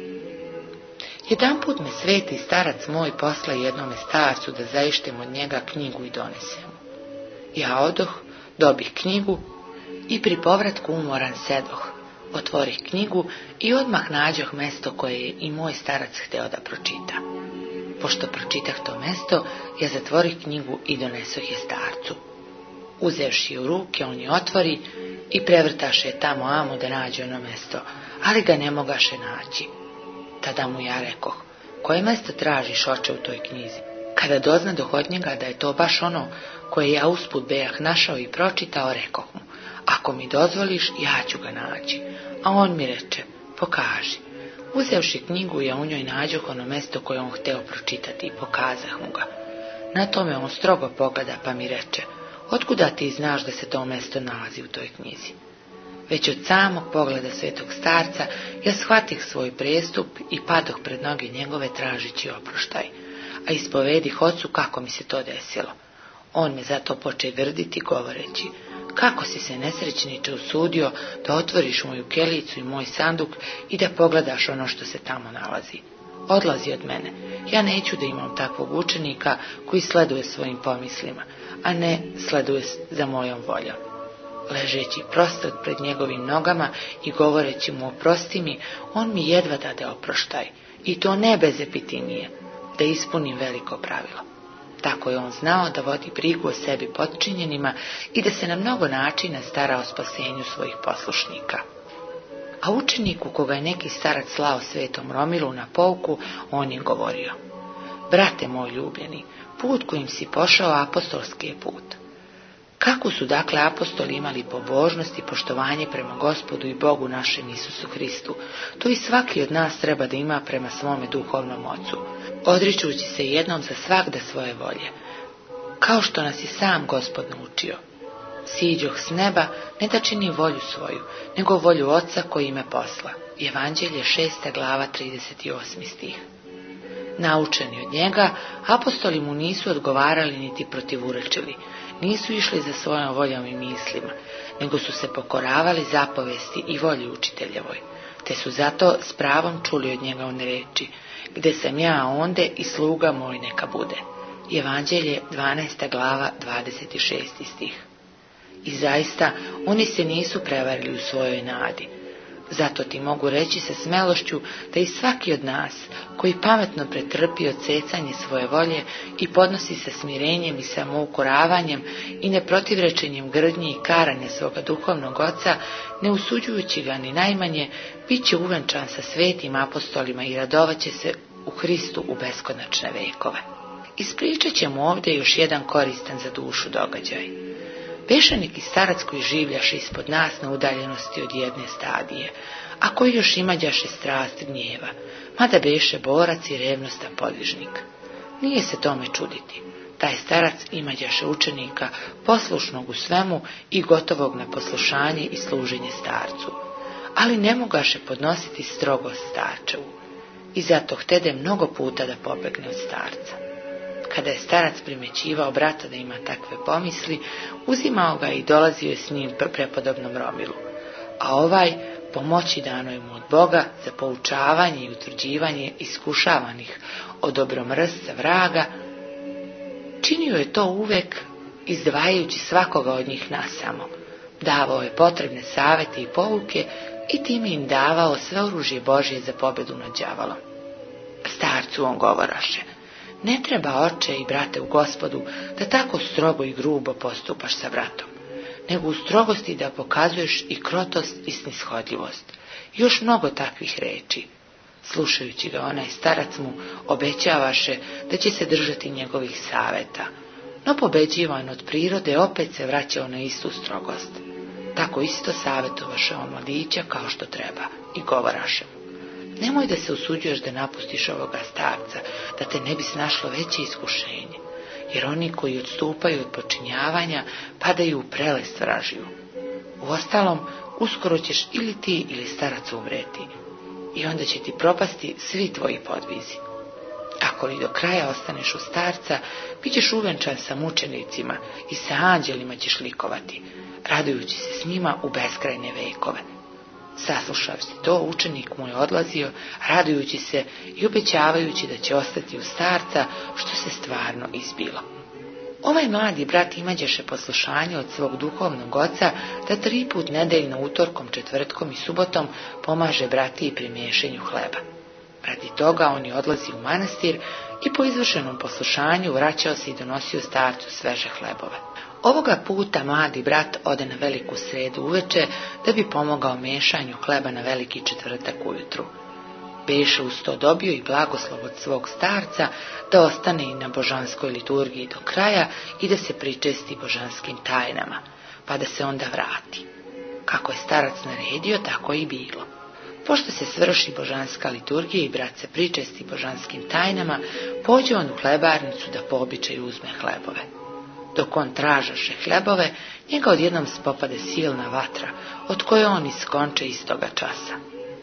Speaker 3: Jedanput me sveti starac moj posla jednome starcu da zaištem od njega knjigu i donesem. Ja odoh, dobih knjigu i pri povratku umoran sedoh, otvorih knjigu i odmah nađoh mesto koje je i moj starac hteo da pročita. Pošto pročitah to mesto, ja zatvorih knjigu i donesoh je starcu. Uzevši u ruke, on je otvori i prevrtaše je tamo amo da nađe ono mesto, ali ga ne mogaše naći. Tada mu ja rekoh: koje mesto tražiš, oče, u toj knjizi? Kada doznadoh od njega da je to baš ono koje ja usput bejah našao i pročitao, rekoh mu: ako mi dozvoliš, ja ću ga naći. A on mi reče: pokaži. Uzevši knjigu, ja u njoj nađoh ono mesto koje on hteo pročitati i pokazah mu ga. Na tome on strogo pogleda pa mi reče: otkuda ti znaš da se to mesto nalazi u toj knjizi? Već od samog pogleda svetog starca ja shvatih svoj prestup i padoh pred noge njegove tražići oproštaj, a ispovedih ocu kako mi se to desilo. On me zato poče grditi govoreći: kako si se, nesrećniče, usudio da otvoriš moju kelicu i moj sanduk i da pogledaš ono što se tamo nalazi? odlazi od mene. Ja neću da imam takvog učenika koji sleduje svojim pomislima, a ne sleduje za mojom voljom. Ležeći prostrat pred njegovim nogama i govoreći mu oprosti mi, on mi jedva dade oproštaj, i to ne bez epitimije, da ispunim veliko pravilo. Tako je on znao da vodi brigu o sebi potčinjenima i da se na mnogo načina stara o spasenju svojih poslušnika. A učeniku koga je neki starac slao svetom Romilu na pouku, on je govorio: brate moj ljubljeni, put kojim si pošao apostolski je put. Kako su dakle apostoli imali pobožnost i poštovanje prema Gospodu i Bogu našem Isusu Hristu, to i svaki od nas treba da ima prema svome duhovnom ocu, odričući se jednom za svagda svoje volje, kao što nas i sam Gospod naučio. Siđoh s neba ne da čini volju svoju, nego volju Oca koji me posla. Evanđelje 6. glava 38. stih. Naučeni od njega, apostoli mu nisu odgovarali niti protivurečili, nisu išli za svojom voljom i mislima, nego su se pokoravali zapovesti i volji učiteljevoj, te su zato s pravom čuli od njega one reči: gde sam ja onde i sluga moj neka bude. Evanđelje 12. glava 26. stih. I zaista, oni se nisu prevarili u svojoj nadi. Zato ti mogu reći sa smelošću da i svaki od nas, koji pametno pretrpi odsecanje svoje volje i podnosi sa smirenjem i samoukoravanjem i neprotivrečenjem grdnji i karanja svoga duhovnog oca, ne usuđujući ga ni najmanje, bit će uvenčan sa svetim apostolima i radovaće se u Hristu u beskonačne vekove. Ispričat ćemo ovdje još jedan koristan za dušu događaj. Beše neki starac koji življaše ispod nas na udaljenosti od jedne stadije, a koji još imađaše strast gnjeva, mada beše borac i revnostan podvižnik. Nije se tome čuditi. Taj starac imađaše učenika, poslušnog u svemu i gotovog na poslušanje i služenje starcu, ali ne mogaše podnositi strogost starčevu, i zato htede mnogo puta da pobegne od starca. Kada je starac primećivao brata da ima takve pomisli, uzimao ga i dolazio je s njim prepodobnom Romilu, a ovaj, pomoći danoj mu od Boga za poučavanje i utvrđivanje iskušavanih od dobromrsca vraga, činio je to uvek izdvajajući svakoga od njih nasamo. Davao je potrebne savete i pouke i time im davao sve oružje Božje za pobedu nad đavolom. Starcu on govoraše: ne treba, oče i brate u Gospodu, da tako strogo i grubo postupaš sa bratom, nego u strogosti da pokazuješ i krotost i snishodljivost. Još mnogo takvih reči. Slušajući ga, onaj starac mu obećavaše da će se držati njegovih saveta, no pobeđivan od prirode opet se vraćao na istu strogost. Tako isto savjetovaše on mladića kao što treba i govoraše mu: nemoj da se usuđuješ da napustiš ovoga starca, da te ne bi snašlo veće iskušenje, jer oni koji odstupaju od počinjavanja padaju u prelest vražiju. Uostalom, uskoro ćeš ili ti ili starac umreti, i onda će ti propasti svi tvoji podvizi. Ako li do kraja ostaneš u starca, bit ćeš uvenčan sa mučenicima i sa anđelima ćeš likovati, radujući se s njima u beskrajne vekove. Saslušavši to, učenik mu je odlazio, radujući se i obećavajući da će ostati u starca, što se stvarno izbilo. Ovaj mladi brat imađeše poslušanje od svog duhovnog oca da 3 put nedeljno, utorkom, četvrtkom i subotom, pomaže bratiji pri miješenju hleba. Radi toga on je odlazio u manastir i po izvršenom poslušanju vraćao se i donosio starcu sveže hlebove. Ovoga puta mladi brat ode na veliku sredu uveče da bi pomogao mešanju hleba na veliki četvrtak ujutru. Beše uz to dobio i blagoslov od svog starca da ostane i na božanskoj liturgiji do kraja i da se pričesti božanskim tajnama, pa da se onda vrati. Kako je starac naredio, tako i bilo. Pošto se svrši božanska liturgija i brat se pričesti božanskim tajnama, pođe on u hlebarnicu da po običaju uzme hlebove. Dok on tražaše hlebove, njega odjednom spopade silna vatra, od koje on iskonče istoga časa.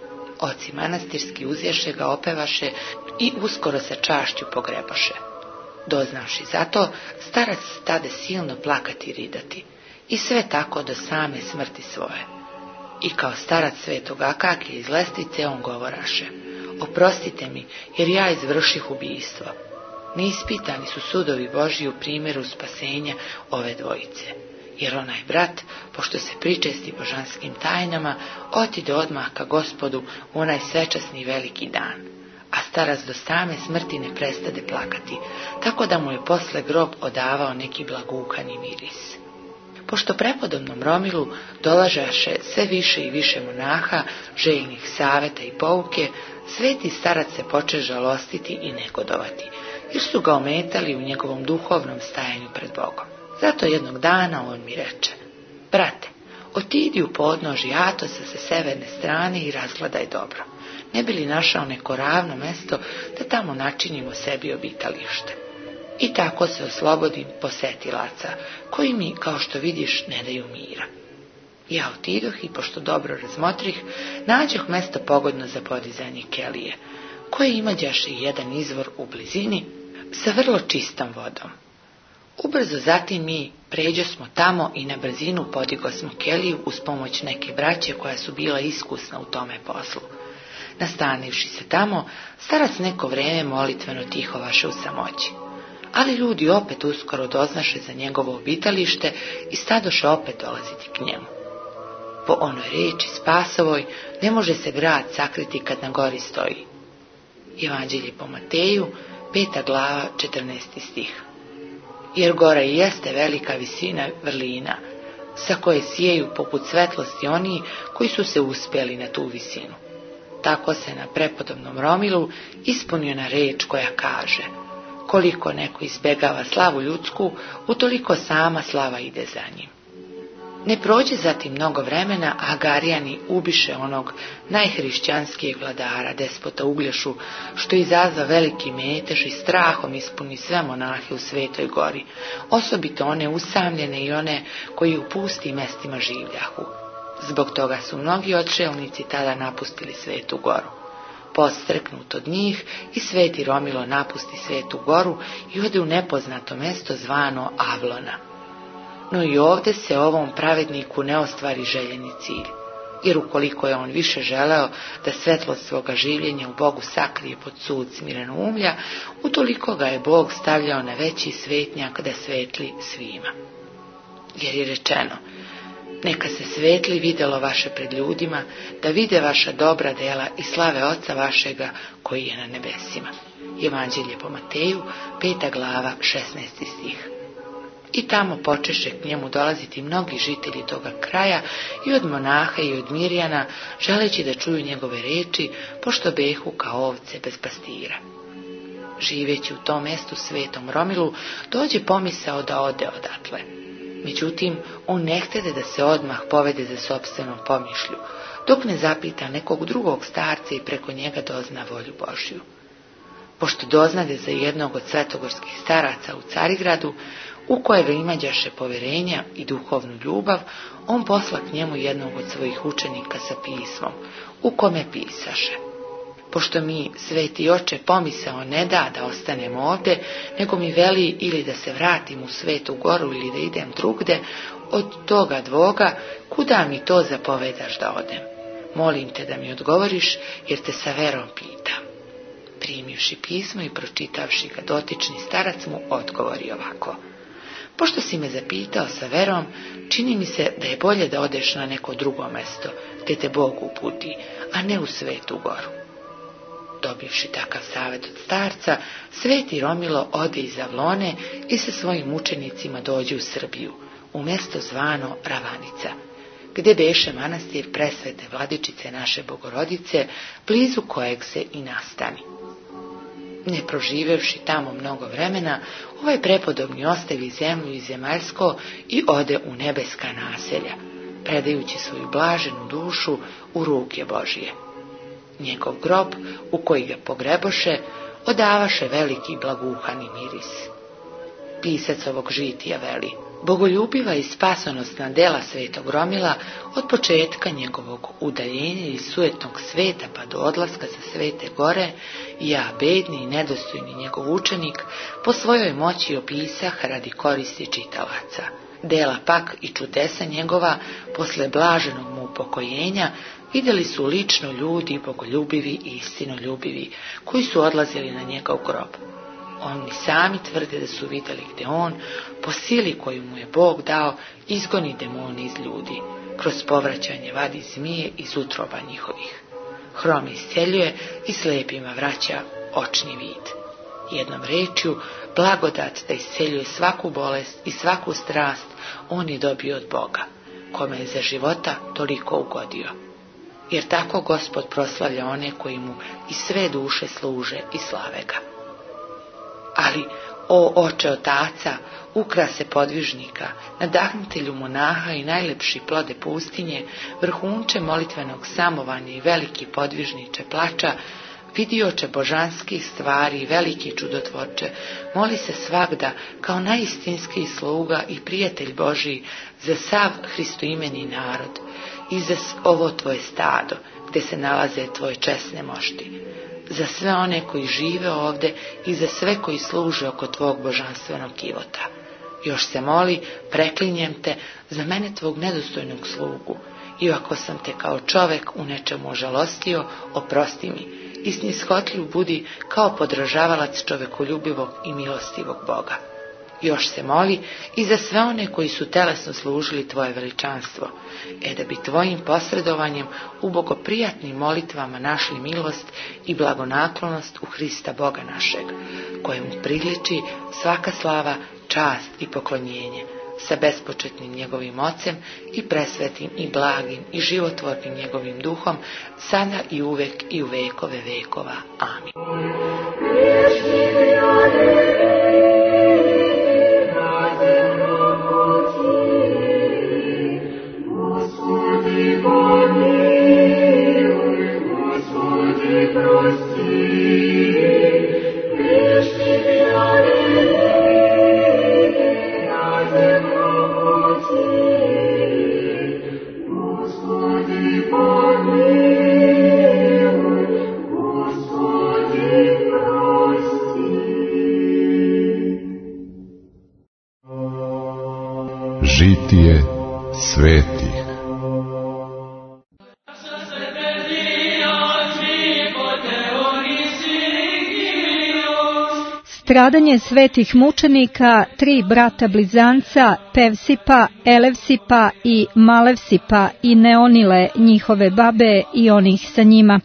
Speaker 3: Oci manastirski uzješe ga, opevaše i uskoro sa čašću pogrebaše. Doznavši za to, starac stade silno plakati i ridati, i sve tako do same smrti svoje. I kao starac svetog Akakija iz Lestice on govoraše: Oprostite mi, jer ja izvrših ubijstvo. Neispitani su sudovi Božji u primjeru spasenja ove dvojice, jer onaj brat, pošto se pričesti božanskim tajnama, otide odmah ka Gospodu u onaj svečasni veliki dan, a starac do same smrti ne prestade plakati, tako da mu je posle grob odavao neki blagukani miris. Pošto prepodobnom Romilu dolažaše sve više i više monaha, željnih saveta i pouke, sveti starac se poče žalostiti i negodovati, jer su ga ometali u njegovom duhovnom stajanju pred Bogom. Zato jednog dana on mi reče: brate, otidi u podnožje Atosa sa severne strane i razgledaj dobro, ne bi li našao neko ravno mesto da tamo načinimo sebi obitalište. I tako se oslobodim posetilaca, koji mi, kao što vidiš, ne daju mira. Ja otidoh i, pošto dobro razmotrih, nađoh mesto pogodno za podizanje kelije, koje imađaše jedan izvor u blizini sa vrlo čistom vodom. Ubrzo zatim mi pređosmo tamo i na brzinu podigosmo keliju uz pomoć neke braće koja su bila iskusna u tome poslu. Nastanivši se tamo, starac neko vreme molitveno tihovaše u samoći. Ali ljudi opet uskoro doznaše za njegovo obitalište i stadoše opet dolaziti k njemu. Po onoj reči Spasovoj, ne može se grad sakriti kad na gori stoji. Evanđelje po Mateju, 5. glava, 14. stih. Jer gora i jeste velika visina vrlina, sa koje sijeju poput svetlosti oni koji su se uspjeli na tu visinu. Tako se na prepodobnom Romilu ispunjena reč koja kaže: koliko neko izbjegava slavu ljudsku, utoliko sama slava ide za njim. Ne prođe zatim mnogo vremena, a Agarijani ubiše onog najhrišćanskijeg vladara, despota Uglješu, što izazva veliki metež i strahom ispuni sve monahe u Svetoj gori, osobito one usamljene i one koji u pustim mestima življahu. Zbog toga su mnogi odšelnici tada napustili Svetu goru. Podstreknut od njih, i sveti Romilo napusti Svetu goru i ode u nepoznato mesto zvano Avlona. No i ovdje se ovom pravedniku ne ostvari željeni cilj, jer ukoliko je on više želeo da svetlost svoga življenja u Bogu sakrije pod sud smirenoumlja, utoliko ga je Bog stavljao na veći svetnjak da svetli svima. Jer je rečeno: neka se svetli vidjelo vaše pred ljudima, da vide vaša dobra dela i slave Oca vašega koji je na nebesima. Evanđelje po Mateju, 5. glava, 16. stih. I tamo počeše k njemu dolaziti mnogi žitelji toga kraja, i od monaha i od Mirjana, želeći da čuju njegove reči, pošto behu kao ovce bez pastira. Živeći u tom mjestu Svetom Romilu, dođe pomisao da ode odatle. Međutim, on ne htede da se odmah povede za sopstvenom pomišlju, dok ne zapita nekog drugog starca i preko njega dozna volju Božju. Pošto doznade za jednog od svetogorskih staraca u Carigradu, u kojega imađaše poverenja i duhovnu ljubav, on posla k njemu jednog od svojih učenika sa pismom, u kome pisaše: pošto mi, sveti oče, pomisao ne da ostanem ovde, nego mi veli ili da se vratim u Svetu goru ili da idem drugde, od toga dvoga, kuda mi to zapovedaš da odem? Molim te da mi odgovoriš, jer te sa verom pitam. Primivši pismo i pročitavši ga, dotični starac mu odgovori ovako: pošto si me zapitao sa verom, čini mi se da je bolje da odeš na neko drugo mesto, gdje te Bog uputi, a ne u Svetu goru. Dobivši takav savjet od starca, sveti Romilo ode iz Avlone i sa svojim učenicima dođe u Srbiju, u mjesto zvano Ravanica, gdje beše manastir presvete vladičice naše Bogorodice, blizu kojeg se i nastani. Ne proživevši tamo mnogo vremena, ovaj prepodobni ostavi zemlju i zemaljsko i ode u nebeska naselja, predajući svoju blaženu dušu u ruke Božije. Njegov grob, u koji ga pogreboše, odavaše veliki blaguhani miris. Pisac ovog žitija veli: bogoljubiva i spasonosna dela Svetog Romila od početka njegovog udaljenja iz sujetnog sveta pa do odlaska sa Svete gore, ja, bedni i nedostojni njegov učenik, po svojoj moći opisah radi koristi čitalaca. Dela pak i čudesa njegova, posle blaženog mu upokojenja, Vidjeli su lično ljudi bogoljubivi i istinoljubivi, koji su odlazili na njegov grob. Oni sami tvrde da su vidjeli gdje on, po sili koju mu je Bog dao, izgoni demone iz ljudi, kroz povraćanje vadi zmije iz utroba njihovih. Hromi isceljuje i slijepima vraća očni vid. Jednom rečju, blagodat da isceljuje svaku bolest i svaku strast, on je dobio od Boga, kome je za života toliko ugodio. Jer tako Gospod proslavlja one koji mu iz sve duše služe i slave ga. Ali, o oče otaca, ukrase podvižnika, nadahnutelju monaha i najlepši plode pustinje, vrhunče molitvenog samovanja i veliki podvižniče plača, vidioče božanskih stvari i veliki čudotvorče, moli se svagda kao najistinski sluga i prijatelj Božiji za sav Hristoimeni narod i za ovo tvoje stado, gdje se nalaze tvoje česne mošti, za sve one koji žive ovdje i za sve koji služe oko tvog božanstvenog kivota. Još se moli, preklinjem te, za mene tvog nedostojnog slugu, i ako sam te kao čovjek u nečemu ožalostio, oprosti mi, i snishotljiv budi kao podražavalac čovjekoljubivog i milostivog Boga. Još se moli i za sve one koji su telesno služili tvoje veličanstvo, da bi tvojim posredovanjem u bogoprijatnim molitvama našli milost i blagonaklonost u Hrista Boga našeg, kojemu priliči svaka slava, čast i poklonjenje, sa bespočetnim njegovim ocem i presvetim i blagim i životvornim njegovim duhom, sada i uvek i u vekove vekova. Amin.
Speaker 1: Žitije svetih.
Speaker 2: Stradanje svetih mučenika, 3 brata blizanca, Pevsipa, Elevsipa i Malevsipa i Neonile, njihove babe i onih sa njima.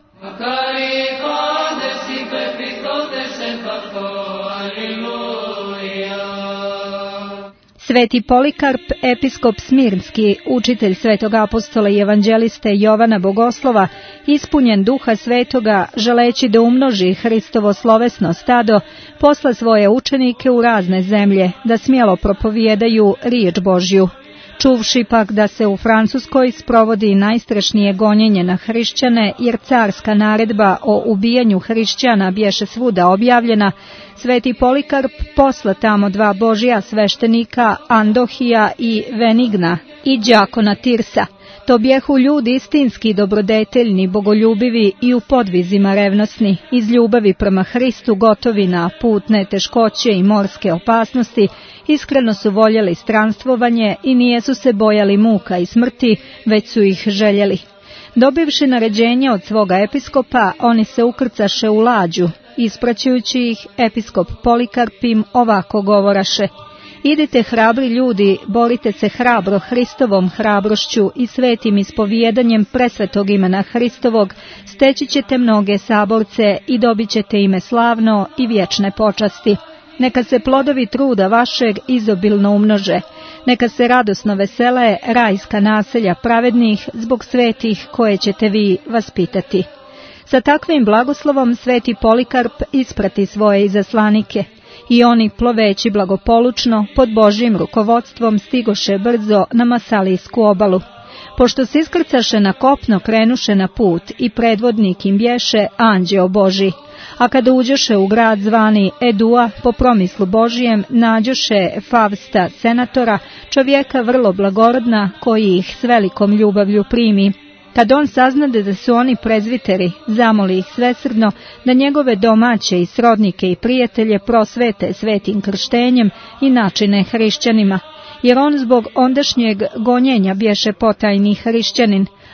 Speaker 2: Sveti Polikarp, episkop Smirnski, učitelj svetog apostola i evanđeliste Jovana Bogoslova, ispunjen duha svetoga, želeći da umnoži Hristovo slovesno stado, posla svoje učenike u razne zemlje, da smjelo propovijedaju riječ Božju. Čuvši pak da se u Francuskoj sprovodi najstrašnije gonjenje na hrišćane, jer carska naredba o ubijanju hrišćana bješe svuda objavljena, sveti Polikarp posla tamo 2 božja sveštenika, Andohija i Venigna, i đakona Tirsa. To bjehu ljudi istinski dobrodeteljni, bogoljubivi i u podvizima revnosni, iz ljubavi prema Hristu gotovi na putne teškoće i morske opasnosti, iskreno su voljeli stranstvovanje i nijesu se bojali muka i smrti, već su ih željeli. Dobivši naređenje od svoga episkopa, oni se ukrcaše u lađu. Ispraćujući ih, episkop Polikarp im ovako govoraše: idite, hrabri ljudi, borite se hrabro Hristovom hrabrošću i svetim ispovijedanjem presvetog imena Hristovog, steći ćete mnoge saborce i dobit ćete ime slavno i vječne počasti. Neka se plodovi truda vašeg izobilno umnože, neka se radosno vesele rajska naselja pravednih zbog svetih koje ćete vi vaspitati. Sa takvim blagoslovom sveti Polikarp isprati svoje izaslanike, i oni, ploveći blagopolučno, pod Božjim rukovodstvom stigoše brzo na Masalijsku obalu. Pošto se iskrcaše na kopno, krenuše na put i predvodnik im bješe anđeo Božji. A kada uđoše u grad zvani Edua, po promislu Božijem, nađoše Favsta, senatora, čovjeka vrlo blagorodna, koji ih s velikom ljubavlju primi. Kad on saznade da su oni prezviteri, zamoli ih svesrdno da njegove domaće i srodnike i prijatelje prosvete svetim krštenjem i načine hrišćanima, jer on zbog ondašnjeg gonjenja bješe potajni hrišćanin,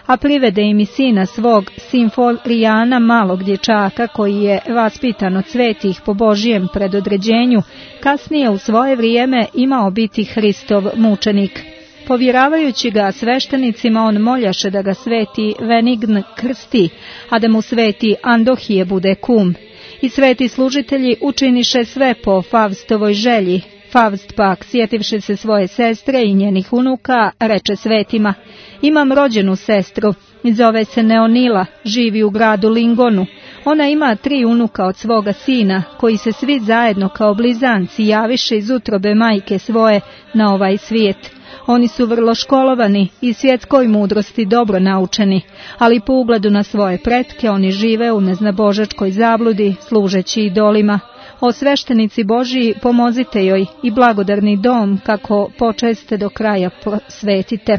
Speaker 2: a privede im i sina svog, Simforijana, malog dječaka, koji je vaspitan od svetih po Božijem predodređenju, kasnije u svoje vrijeme imao biti Hristov mučenik. Povjeravajući ga sveštenicima, on moljaše da ga sveti Venign krsti, a da mu sveti Andohije bude kum. I sveti služitelji učiniše sve po Faustovoj želji. Faust pak, sjetivši se svoje sestre i njenih unuka, reče svetima: imam rođenu sestru, zove se Neonila, živi u gradu Lingonu. Ona ima 3 unuka od svoga sina, koji se svi zajedno kao blizanci javiše iz utrobe majke svoje na ovaj svijet. Oni su vrlo školovani i svjetskoj mudrosti dobro naučeni, ali po ugledu na svoje pretke oni žive u neznabožačkoj zabludi, služeći idolima. O sveštenici Božiji, pomozite joj i blagodarni dom, kako počeste do kraja posvetite.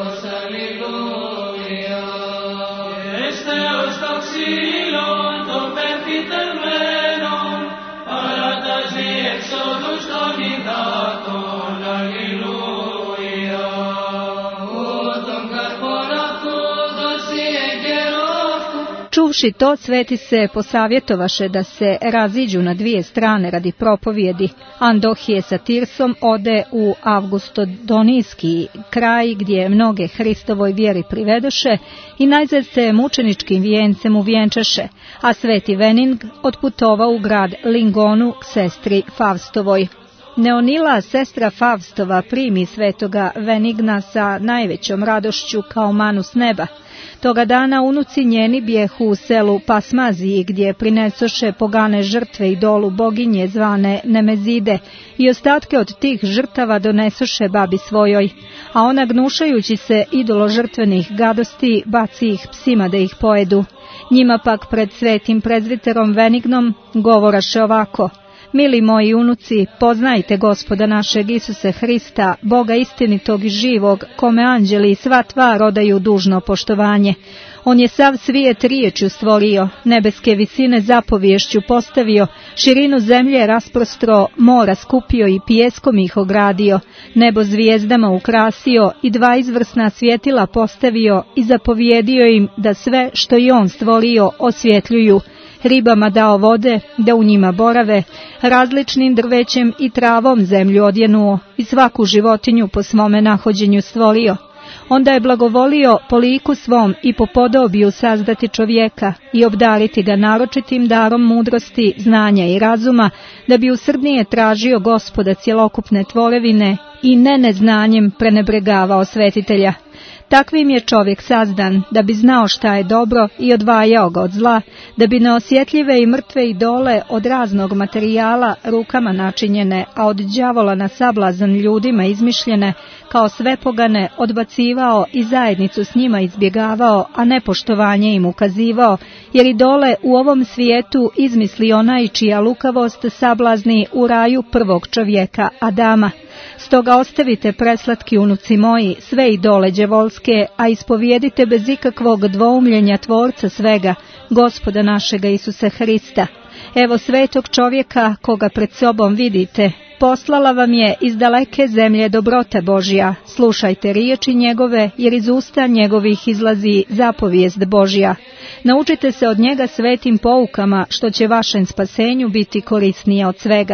Speaker 2: Čuvši to, sveti se posavjetovaše da se raziđu na 2 strane radi propovjedi. Andohije sa Tirsom ode u Avgustodonijski kraj, gdje mnoge Hristovoj vjeri privedoše, i najzad se mučeničkim vijencem uvjenčaše, a sveti Vening otputovao u grad Lingonu k sestri Faustovoj. Neonila, sestra Faustova, primi svetoga Venigna sa najvećom radošću kao manu s neba. Toga dana unuci njeni bijehu u selu Pasmaziji, gdje prinesoše pogane žrtve idolu boginje zvane Nemezide, i ostatke od tih žrtava donesoše babi svojoj, a ona, gnušajući se idoložrtvenih gadosti, baci ih psima da ih pojedu. Njima pak pred svetim prezviterom Venignom govoraše ovako: mili moji unuci, poznajte Gospoda našeg Isuse Hrista, Boga istinitog i živog, kome anđeli i sva tvar odaju dužno poštovanje. On je sav svijet riječju stvorio, nebeske visine zapovješću postavio, širinu zemlje rasprostro, mora skupio i pijeskom ih ogradio, nebo zvijezdama ukrasio i 2 izvrsna svjetila postavio i zapovjedio im da sve što i on stvorio osvjetljuju. Ribama dao vode, da u njima borave, različnim drvećem i travom zemlju odjenuo i svaku životinju po svome nahođenju stvorio. Onda je blagovolio po liku svom i po podobiju sazdati čovjeka i obdariti ga naročitim darom mudrosti, znanja i razuma, da bi usrdnije tražio Gospoda cjelokupne tvorevine i ne neznanjem prenebregavao svetitelja. Takvim je čovjek sazdan, da bi znao šta je dobro i odvajao ga od zla, da bi neosjetljive i mrtve idole od raznog materijala rukama načinjene, a od đavola na sablazan ljudima izmišljene, kao sve pogane odbacivao i zajednicu s njima izbjegavao, a nepoštovanje im ukazivao, jer idole u ovom svijetu izmisli onaj čija lukavost sablazni u raju prvog čovjeka, Adama. Stoga ostavite, preslatki unuci moji, sve idole đevolske, a ispovijedite bez ikakvog dvoumljenja tvorca svega, Gospoda našega Isusa Hrista. Evo svetog čovjeka koga pred sobom vidite, poslala vam je iz daleke zemlje dobrota Božja. Slušajte riječi njegove, jer iz usta njegovih izlazi zapovijest Božja. Naučite se od njega svetim poukama, što će vašem spasenju biti korisnije od svega.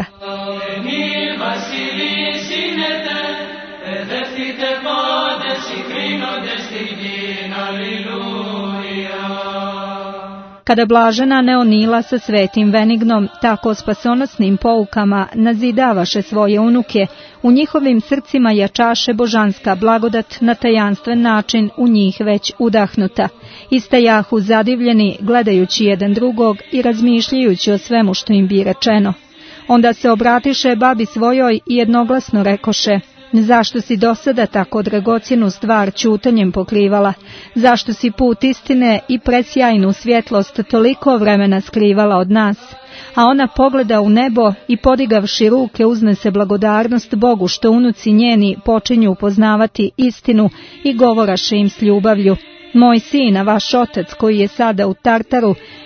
Speaker 2: Kada blažena Neonila sa svetim Venignom tako spasonosnim poukama nazidavaše svoje unuke, u njihovim srcima jačaše božanska blagodat na tajanstven način u njih već udahnuta. Istajahu zadivljeni, gledajući jedan drugog i razmišljajući o svemu što im bi rečeno. Onda se obratiše babi svojoj i jednoglasno rekoše: zašto si do sada tako dragocjenu stvar ćutanjem pokrivala? Zašto si put istine i presjajnu svjetlost toliko vremena skrivala od nas? A ona pogleda u nebo i podigavši ruke uznese blagodarnost Bogu što unuci njeni počinju upoznavati istinu i govoraše im s ljubavlju: moj sin, a vaš otac koji je sada u Tartaru,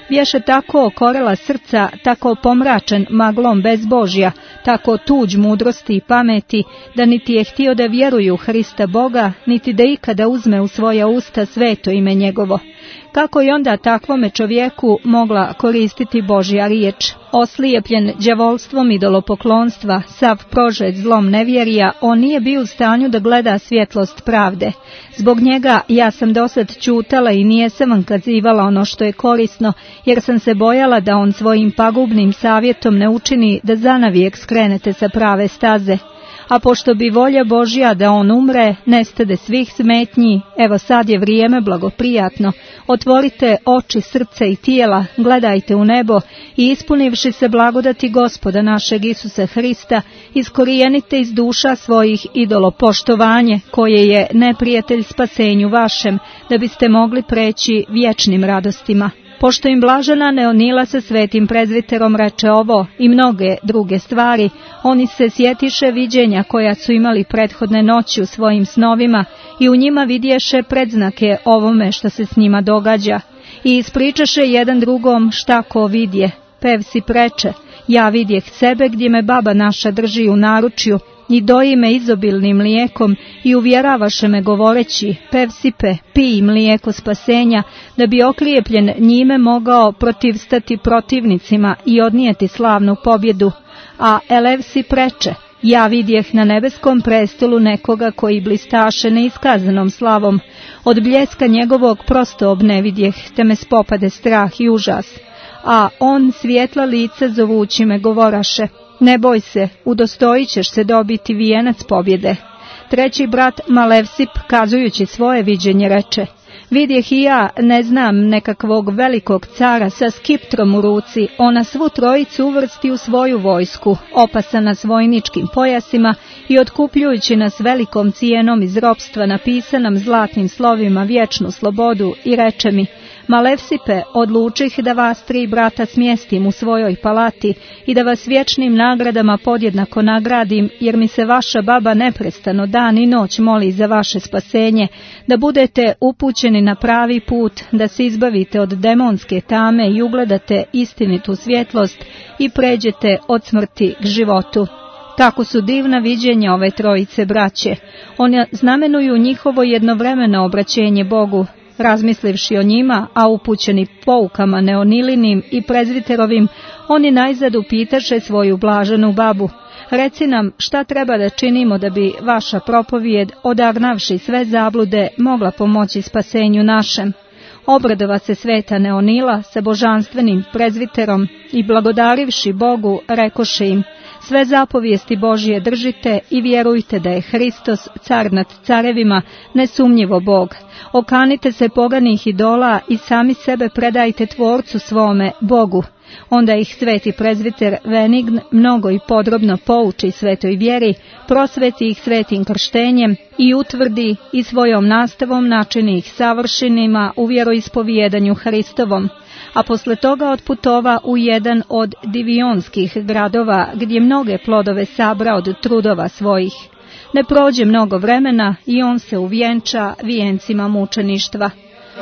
Speaker 2: bješe tako okorela srca, tako pomračen maglom bezbožja, tako tuđ mudrosti i pameti, da niti je htio da vjeruju Hrista Boga, niti da ikada uzme u svoja usta sveto ime njegovo. Kako je onda takvome čovjeku mogla koristiti Božja riječ? Oslijepljen đavolstvom idolopoklonstva, sav prožet zlom nevjerija, on nije bio u stanju da gleda svjetlost pravde. Zbog njega ja sam dosad ćutala i nijesam vam kazivala ono što je korisno, jer sam se bojala da on svojim pagubnim savjetom ne učini da zanavijek skrenete sa prave staze. A pošto bi volja Božja da on umre, nestade svih smetnji, evo sad je vrijeme blagoprijatno. Otvorite oči, srce i tijela, gledajte u nebo i ispunivši se blagodati Gospoda našeg Isusa Hrista, iskorijenite iz duša svojih idolopoštovanje, koje je neprijatelj spasenju vašem, da biste mogli preći vječnim radostima. Pošto im blažena Neonila sa svetim prezviterom reče ovo i mnoge druge stvari, oni se sjetiše viđenja koja su imali prethodne noći u svojim snovima i u njima vidješe predznake ovome što se s njima događa. I ispričaše jedan drugom šta ko vidje. Pevsi preče, ja vidjeh sebe gdje me baba naša drži u naručju, i doji me izobilnim mlijekom i uvjeravaše me govoreći, Pevsipe, pij mlijeko spasenja, da bi oklijepljen njime mogao protivstati protivnicima i odnijeti slavnu pobjedu. A Elevsi preče, ja vidjeh na nebeskom prestolu nekoga koji blistaše neiskazanom slavom. Od bljeska njegovog prosto obnevidjeh, te me spopade strah i užas. A on svjetla lice zovući me govoraše, ne boj se, udostojit ćeš se dobiti vijenac pobjede. Treći brat Malevsip, kazujući svoje viđenje, reče, vidjeh i ja, ne znam, nekakvog velikog cara sa skiptrom u ruci, ona svu trojicu uvrsti u svoju vojsku, opasan nas vojničkim pojasima i otkupljujući nas velikom cijenom iz ropstva, napisa nam zlatnim slovima vječnu slobodu i reče mi, Malevsipe, odlučih da vas 3 brata smjestim u svojoj palati i da vas vječnim nagradama podjednako nagradim, jer mi se vaša baba neprestano dan i noć moli za vaše spasenje, da budete upućeni na pravi put, da se izbavite od demonske tame i ugledate istinitu svjetlost i pređete od smrti k životu. Kako su divna viđenja ove trojice braće. One znamenuju njihovo jednovremeno obraćenje Bogu. Razmislivši o njima, a upućeni poukama Neonilinim i prezviterovim, oni najzad upitaše svoju blaženu babu, reci nam šta treba da činimo da bi vaša propovijed, odagnavši sve zablude, mogla pomoći spasenju našem. Obradova se sveta Neonila sa božanstvenim prezviterom i blagodarivši Bogu, rekoše im, sve zapovijesti Božije držite i vjerujte da je Hristos, car nad carevima, nesumnjivo Bog. Okanite se poganih idola i sami sebe predajte Tvorcu svome, Bogu. Onda ih sveti prezviter Venign mnogo i podrobno pouči svetoj vjeri, prosveti ih svetim krštenjem i utvrdi i svojom nastavom načini ih savršenima u vjeroispovijedanju Hristovom. A posle toga otputova u jedan od divionskih gradova, gdje mnoge plodove sabra od trudova svojih. Ne prođe mnogo vremena i on se uvjenča vijencima mučeništva.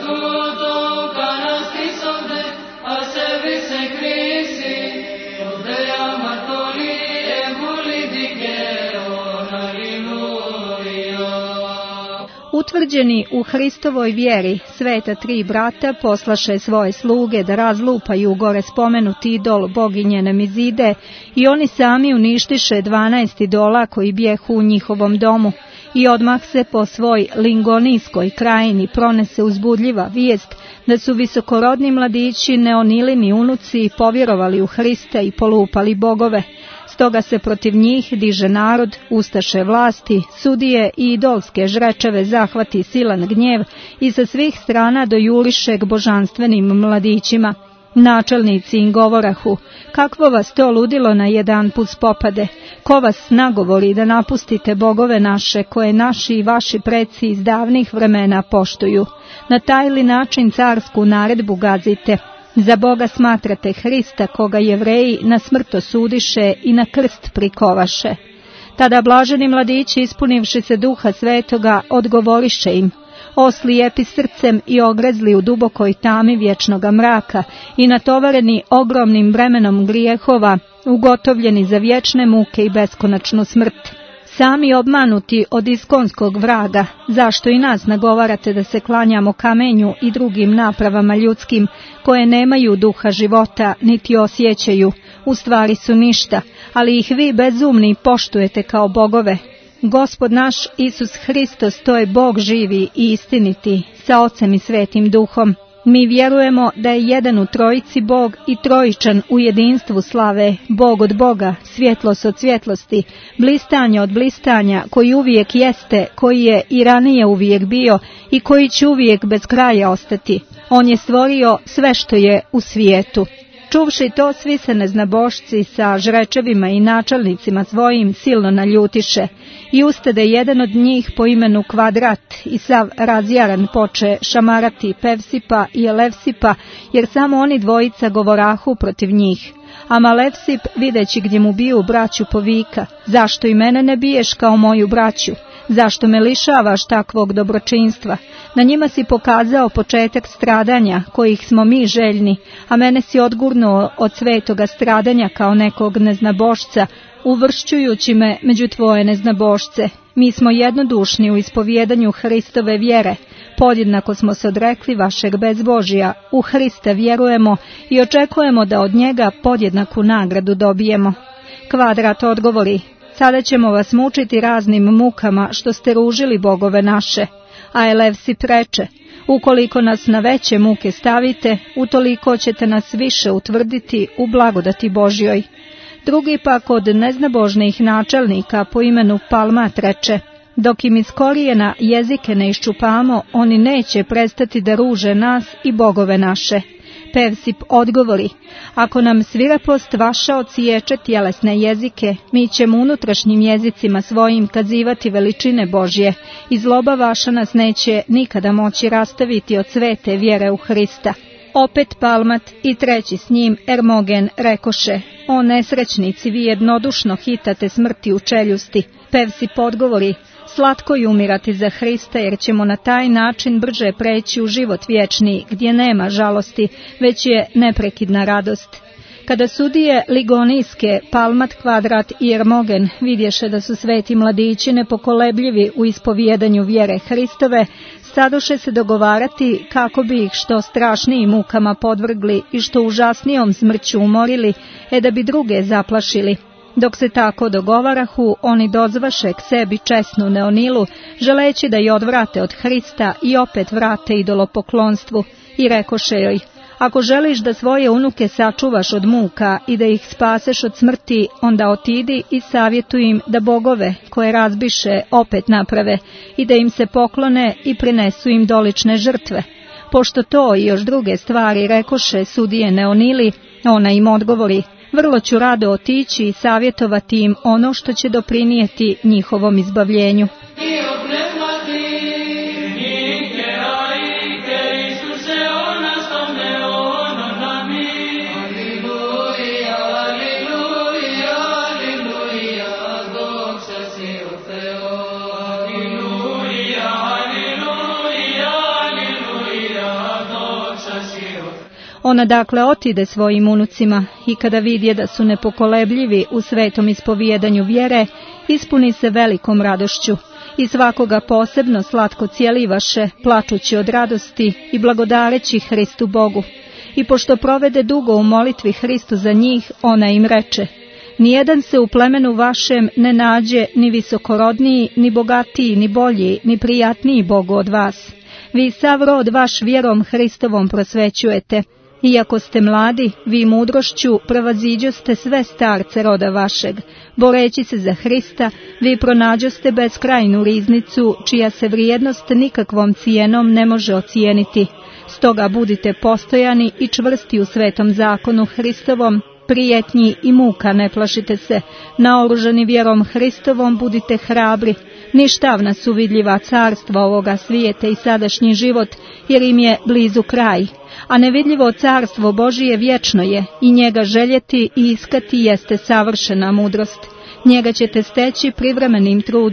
Speaker 2: Utvrđeni u Hristovoj vjeri, sveta 3 brata poslaše svoje sluge da razlupaju gore spomenuti idol boginje Nemizide i oni sami uništiše 12 idola koji bijehu u njihovom domu. I odmah se po svoj Lingonijskoj krajini pronese uzbudljiva vijest da su visokorodni mladići Neonilini unuci povjerovali u Hrista i polupali bogove. Stoga se protiv njih diže narod, ustaše vlasti, sudije i idolske žrečeve zahvati silan gnjev i sa svih strana dojuliše k božanstvenim mladićima. Načelnici im govorahu, kakvo vas to ludilo na jedan put spopade, ko vas nagovori da napustite bogove naše koje naši i vaši preci iz davnih vremena poštuju. Na taj li način carsku naredbu gazite? Za Boga smatrate Hrista koga Jevreji na smrt osudiše i na krst prikovaše. Tada blaženi mladići ispunivši se Duha Svetoga odgovoriše im, oslijepi srcem i ogrezli u dubokoj tami vječnoga mraka i natovareni ogromnim bremenom grijehova, ugotovljeni za vječne muke i beskonačnu smrt. Sami obmanuti od iskonskog vraga, zašto i nas nagovarate da se klanjamo kamenju i drugim napravama ljudskim, koje nemaju duha života, niti osjećaju, u stvari su ništa, ali ih vi bezumni poštujete kao bogove. Gospod naš Isus Hristos, to je Bog živi i istiniti, sa Ocem i Svetim Duhom. Mi vjerujemo da je jedan u trojici Bog i trojičan u jedinstvu slave, Bog od Boga, svjetlost od svjetlosti, blistanje od blistanja, koji uvijek jeste, koji je i ranije uvijek bio i koji će uvijek bez kraja ostati. On je stvorio sve što je u svijetu. Čuvši to, svi se neznabošci sa žrečevima i načelnicima svojim silno naljutiše i ustade jedan od njih po imenu Kvadrat i sav razjaran poče šamarati Pevsipa i Elevsipa, jer samo oni dvojica govorahu protiv njih. A Malevsip, videći gdje mu biju braću, povika: zašto i mene ne biješ kao moju braću? Zašto me lišavaš takvog dobročinstva? Na njima si pokazao početak stradanja, kojih smo mi željni, a mene si odgurnuo od svetoga stradanja kao nekog neznabošca, uvršćujući me među tvoje neznabošce. Mi smo jednodušni u ispovjedanju Hristove vjere, podjednako smo se odrekli vašeg bezbožja, u Hrista vjerujemo i očekujemo da od njega podjednaku nagradu dobijemo. Kvadrat odgovori: sada ćemo vas mučiti raznim mukama što ste ružili bogove naše. A Elevsip reče: ukoliko nas na veće muke stavite, utoliko ćete nas više utvrditi u blagodati Božjoj. Drugi pak od neznabožnih načelnika po imenu Palmat reče: dok im iz korijena jezike ne iščupamo, oni neće prestati da ruže nas i bogove naše. Pevsip odgovori: ako nam svirepost vaša odsiječe tjelesne jezike, mi ćemo unutrašnjim jezicima svojim kazivati veličine Božje i zloba vaša nas neće nikada moći rastaviti od svete vjere u Hrista. Opet Palmat i treći s njim, Ermogen, rekoše: o nesrećnici, vi jednodušno hitate smrti u čeljusti. Pevsip odgovori: slatko je umirati za Hrista, jer ćemo na taj način brže preći u život vječni, gdje nema žalosti, već je neprekidna radost. Kada sudije Ligonijske, Palmat, Kvadrat i Ermogen vidješe da su sveti mladići nepokolebljivi u ispovjedanju vjere Hristove, stadoše se dogovarati kako bi ih što strašnijim mukama podvrgli i što užasnijom smrću umorili, da bi druge zaplašili. Dok se tako dogovarahu, oni dozvaše k sebi česnu Neonilu, želeći da je odvrate od Hrista i opet vrate idolopoklonstvu, i rekoše joj: ako želiš da svoje unuke sačuvaš od muka i da ih spaseš od smrti, onda otidi i savjetuj im da bogove koje razbiše opet naprave i da im se poklone i prinesu im dolične žrtve. Pošto to i još druge stvari rekoše sudije Neonili, ona im odgovori: vrlo ću rado otići i savjetovati im ono što će doprinijeti njihovom izbavljenju. Ona dakle otide svojim unucima i kada vidje da su nepokolebljivi u svetom ispovijedanju vjere, ispuni se velikom radošću i svakoga posebno slatko cijelivaše, plačući od radosti i blagodareći Hristu Bogu. I pošto provede dugo u molitvi Hristu za njih, ona im reče: nijedan se u plemenu vašem ne nađe ni visokorodniji, ni bogatiji, ni bolji, ni prijatniji Bogu od vas. Vi sav rod vaš vjerom Hristovom prosvećujete. Iako ste mladi, vi mudrošću prevaziđoste sve starce roda vašeg. Boreći se za Hrista, vi pronađoste beskrajnu riznicu, čija se vrijednost nikakvom cijenom ne može ocijeniti. Stoga budite postojani i čvrsti u svetom zakonu Hristovom, prijetnji i muka ne plašite se, naoružani vjerom Hristovom budite hrabri. Ništavna su vidljiva carstva ovoga svijeta i sadašnji život, jer im je blizu kraj. A nevidljivo carstvo Božije vječno je, i njega željeti i iskati jeste savršena mudrost. Njega ćete steći privremenim trudom,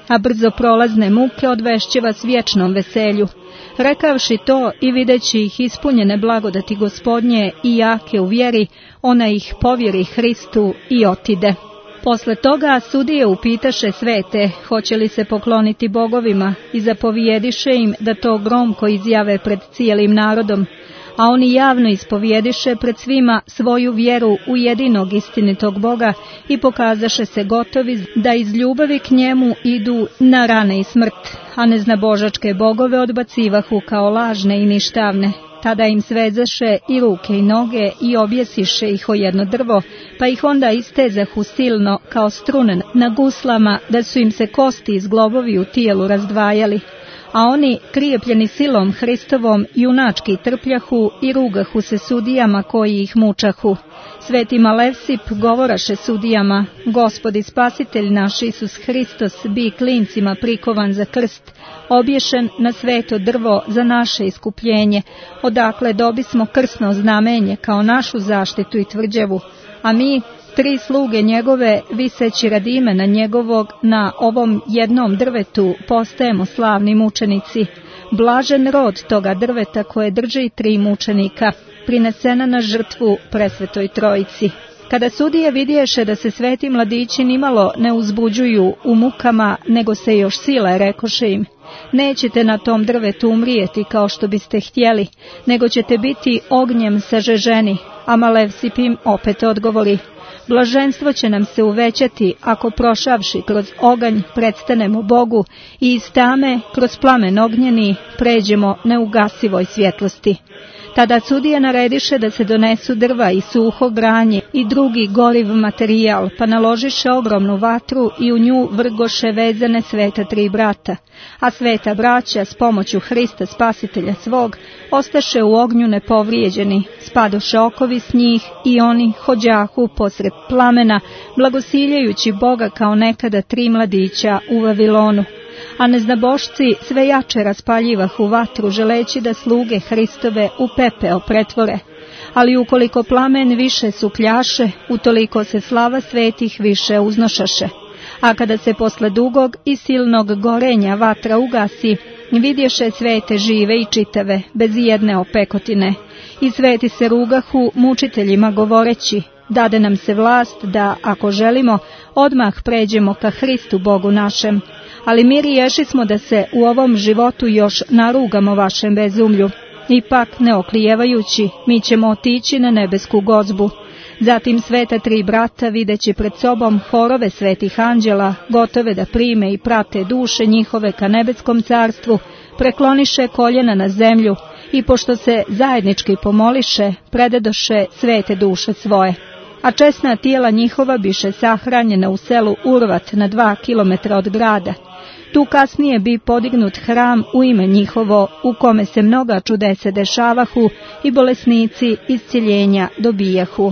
Speaker 2: a brzo prolazne muke odvešće vas vječnom veselju. Rekavši to i videći ih ispunjene blagodati Gospodnje i jake u vjeri, ona ih povjeri Hristu i otide. Posle toga sudije upitaše svete, hoće li se pokloniti bogovima, i zapovijediše im da to gromko izjave pred cijelim narodom, a oni javno ispovijediše pred svima svoju vjeru u jedinog istinitog Boga i pokazaše se gotovi da iz ljubavi k njemu idu na rane i smrt, a neznabožačke bogove odbacivahu kao lažne i ništavne. Tada im svezaše i ruke i noge i objesiše ih o jedno drvo, pa ih onda istezahu silno kao strune na guslama, da su im se kosti i zglobovi u tijelu razdvajali. A oni, krijepljeni silom Hristovom, junački trpljahu i rugahu se sudijama koji ih mučahu. Sveti Malevsip govoraše sudijama: Gospodi spasitelj naš Isus Hristos bi klincima prikovan za krst, obješen na sveto drvo za naše iskupljenje, odakle dobismo krsno znamenje kao našu zaštitu i tvrđavu, a mi, 3 sluge njegove, viseći radi imena njegovog na ovom jednom drvetu, postajemo slavni mučenici. Blažen rod toga drveta koje drži 3 mučenika, prinesena na žrtvu presvetoj trojici. Kada sudije vidješe da se sveti mladići nimalo ne uzbuđuju u mukama, nego se još sile, rekoše im: nećete na tom drvetu umrijeti kao što biste htjeli, nego ćete biti ognjem sažeženi. A Malevsip im opet odgovori: blaženstvo će nam se uvećati ako prošavši kroz oganj predstanemo Bogu i iz tame kroz plamen ognjeni pređemo neugasivoj svjetlosti. Tada sudije narediše da se donesu drva i suho granje i drugi goriv materijal, pa naložiše ogromnu vatru i u nju vrgoše vezane sveta 3 brata, a sveta braća s pomoću Hrista spasitelja svog ostaše u ognju nepovrijeđeni, spadoše okovi s njih i oni hođahu posred plamena, blagosiljajući Boga kao nekada 3 mladića u Vavilonu. A neznabošci sve jače raspaljivahu vatru, želeći da sluge Hristove u pepeo pretvore. Ali ukoliko plamen više sukljaše, utoliko se slava svetih više uznošaše. A kada se posle dugog i silnog gorenja vatra ugasi, vidješe svete žive i čitave, bez jedne opekotine. I sveti se rugahu mučiteljima govoreći: dade nam se vlast da, ako želimo, odmah pređemo ka Hristu Bogu našem. Ali mi riješismo da se u ovom životu još narugamo vašem bezumlju. Ipak, ne oklijevajući, mi ćemo otići na nebesku gozbu. Zatim sveta 3 brata, videći pred sobom horove svetih anđela, gotove da prime i prate duše njihove ka nebeskom carstvu, prekloniše koljena na zemlju i pošto se zajednički pomoliše, predadoše svete duše svoje. A česna tijela njihova biše sahranjena u selu Urvat na 2 kilometra od grada. Tu kasnije bi podignut hram u ime njihovo, u kome se mnoga čudesa dešavahu i bolesnici iscjeljenja dobijahu.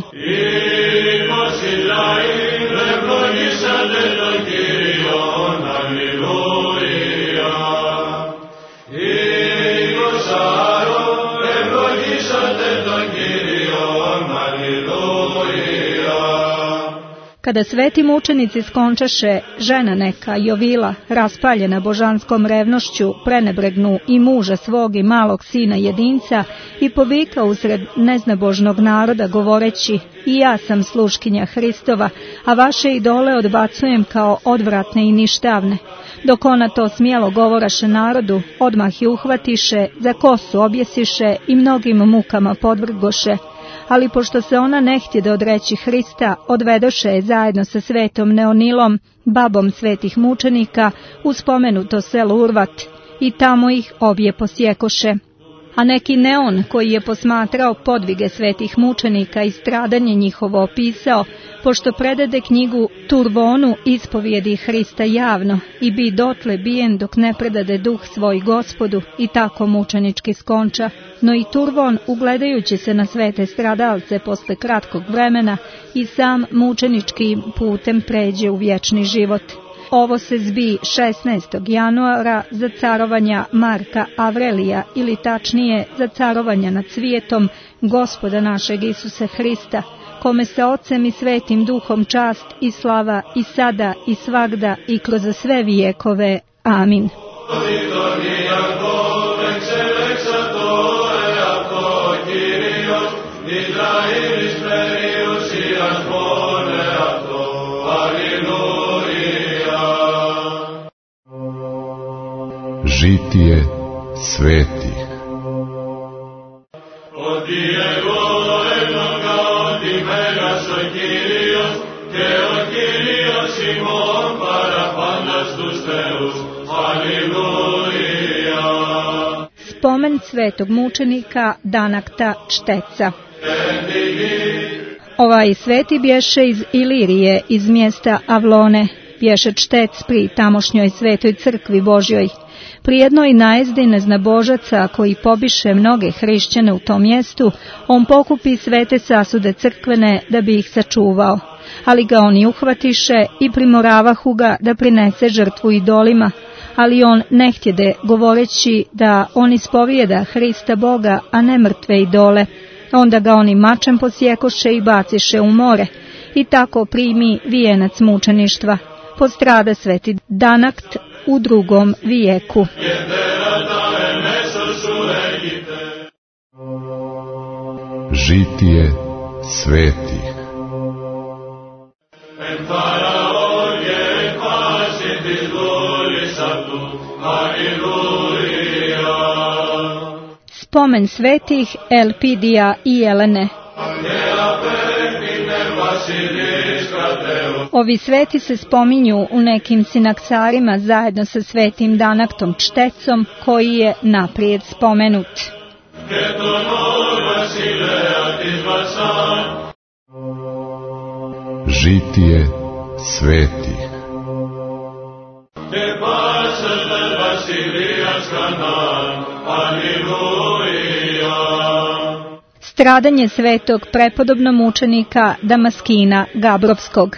Speaker 2: Kada sveti mučenici skončaše, žena neka, Jovila, raspaljena božanskom revnošću, prenebregnu i muža svog i malog sina jedinca i povika usred neznabožnog naroda govoreći: i ja sam sluškinja Hristova, a vaše idole odbacujem kao odvratne i ništavne. Dok ona to smjelo govoraše narodu, odmah je uhvatiše, za kosu objesiše i mnogim mukama podvrgoše. Ali pošto se ona ne htjede odreći Hrista, odvedoše je zajedno sa svetom Neonilom, babom svetih mučenika, u spomenuto selo Urvat, i tamo ih obje posjekoše. A neki Neon, koji je posmatrao podvige svetih mučenika i stradanje njihovo opisao, pošto predade knjigu Turvonu ispovijedi Hrista javno, i bi dotle bijen dok ne predade duh svoj Gospodu, i tako mučenički skonča. No i Turvon, ugledajući se na svete stradalce posle kratkog vremena, i sam mučeničkim putem pređe u vječni život. Ovo se zbi 16. januara za carovanja Marka Avrelija, ili tačnije za carovanja nad svijetom Gospoda našeg Isuse Hrista, kome sa Otcem i Svetim Duhom čast i slava i sada i svagda i kroz sve vijekove. Amin.
Speaker 1: Žitije svetih.
Speaker 2: Spomen svetog mučenika Danakta Čteca. Ovaj sveti bješe iz Ilirije, iz mjesta Avlone, bješe čtec pri tamošnjoj svetoj crkvi Božjoj. Pri jednoj najezdi neznabožaca koji pobiše mnoge hrišćane u tom mjestu, on pokupi svete sasude crkvene da bi ih sačuvao, ali ga oni uhvatiše i primoravahu ga da prinese žrtvu idolima, ali on ne htjede, govoreći da on ispovijeda Hrista Boga, a ne mrtve idole. Onda ga oni mačem posjekoše i baciše u more, i tako primi vijenac mučeništva. Postrada sveti Danakt u 2. vijeku.
Speaker 1: Žitije svetih.
Speaker 2: Spomen svetih Elpidija i Jelene. Ovi sveti se spominju u nekim sinaksarima zajedno sa svetim Danaktom Čtecom, koji je naprijed spomenut.
Speaker 1: Žitije svetih.
Speaker 2: Stradanje svetog prepodobnog mučenika Damaskina Gabrovskog.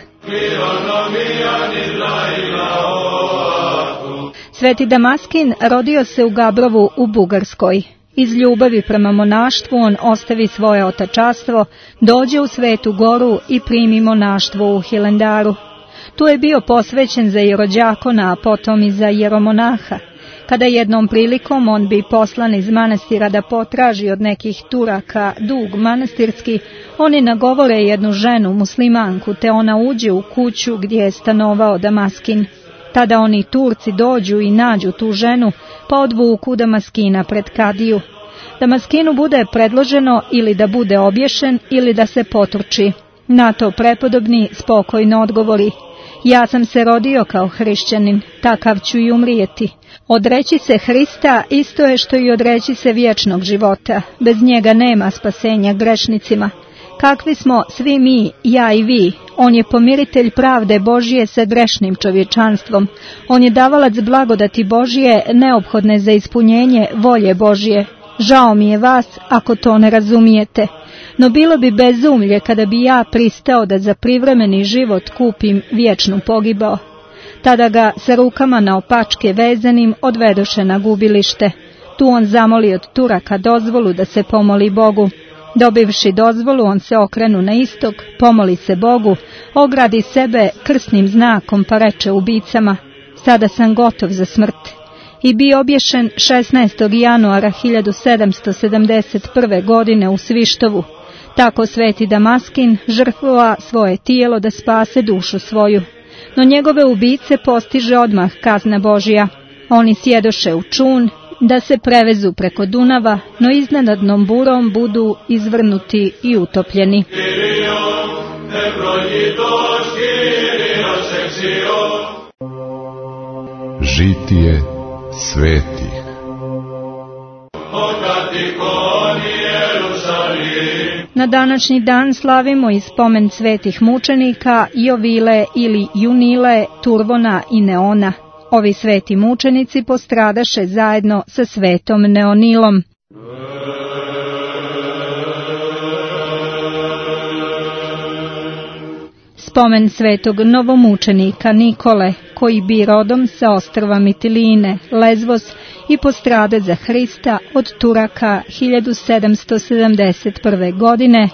Speaker 2: Sveti Damaskin rodio se u Gabrovu u Bugarskoj. Iz ljubavi prema monaštvu on ostavi svoje otačastvo, dođe u Svetu Goru i primi monaštvo u Hilandaru. Tu je bio posvećen za jerođakona, a potom i za jeromonaha. Kada jednom prilikom on bi poslan iz manastira da potraži od nekih Turaka dug manastirski, oni nagovore jednu ženu, muslimanku, te ona uđe u kuću gdje je stanovao Damaskin. Tada oni Turci dođu i nađu tu ženu, pa odvuku Damaskina pred kadiju. Damaskinu bude predloženo ili da bude obješen ili da se poturči. Na to prepodobni spokojno odgovori: ja sam se rodio kao hrišćanin, takav ću i umrijeti. Odreći se Hrista isto je što i odreći se vječnog života. Bez njega nema spasenja grešnicima. Kakvi smo svi mi, ja i vi, on je pomiritelj pravde Božije sa grešnim čovječanstvom. On je davalac blagodati Božije, neophodne za ispunjenje volje Božije. Žao mi je vas ako to ne razumijete. No bilo bi bezumlje kada bi ja pristao da za privremeni život kupim vječnu pogibao. Tada ga sa rukama naopačke vezanim odvedoše na gubilište. Tu on zamoli od Turaka dozvolu da se pomoli Bogu. Dobivši dozvolu, on se okrenu na istok, pomoli se Bogu, ogradi sebe krsnim znakom pa reče ubicama: sada sam gotov za smrt. I bio obješen 16. januara 1771. godine u Svištovu. Tako sveti Damaskin žrtvova svoje tijelo da spase dušu svoju. No njegove ubice postiže odmah kazna Božja. Oni sjedoše u čun da se prevezu preko Dunava, no iznenadnom burom budu izvrnuti i utopljeni.
Speaker 1: Žitije svetih.
Speaker 2: Na današnji dan slavimo i spomen svetih mučenika Jovile ili Junile, Turvona i Neona. Ovi sveti mučenici postradaše zajedno sa svetom Neonilom. Spomen svetog novomučenika Nikole, koji bi rodom sa ostrva Mitiline, Lezvos, i postrade za Hrista od Turaka 1771. godine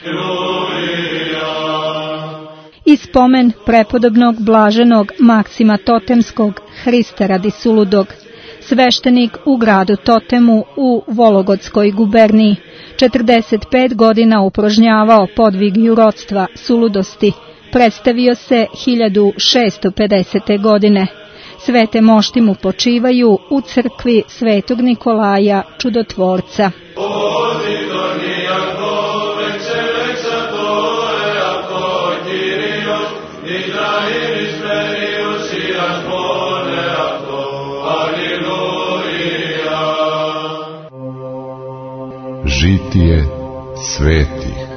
Speaker 2: i spomen prepodobnog blaženog Maksima Totemskog, Hrista radi suludog, sveštenik u gradu Totemu u Vologodskoj guberniji, 45 godina upražnjavao podvig jurodstva, suludosti, predstavio se 1650. godine. Svete mošti mu počivaju u crkvi Svetog Nikolaja Čudotvorca.
Speaker 1: Žitije svetih.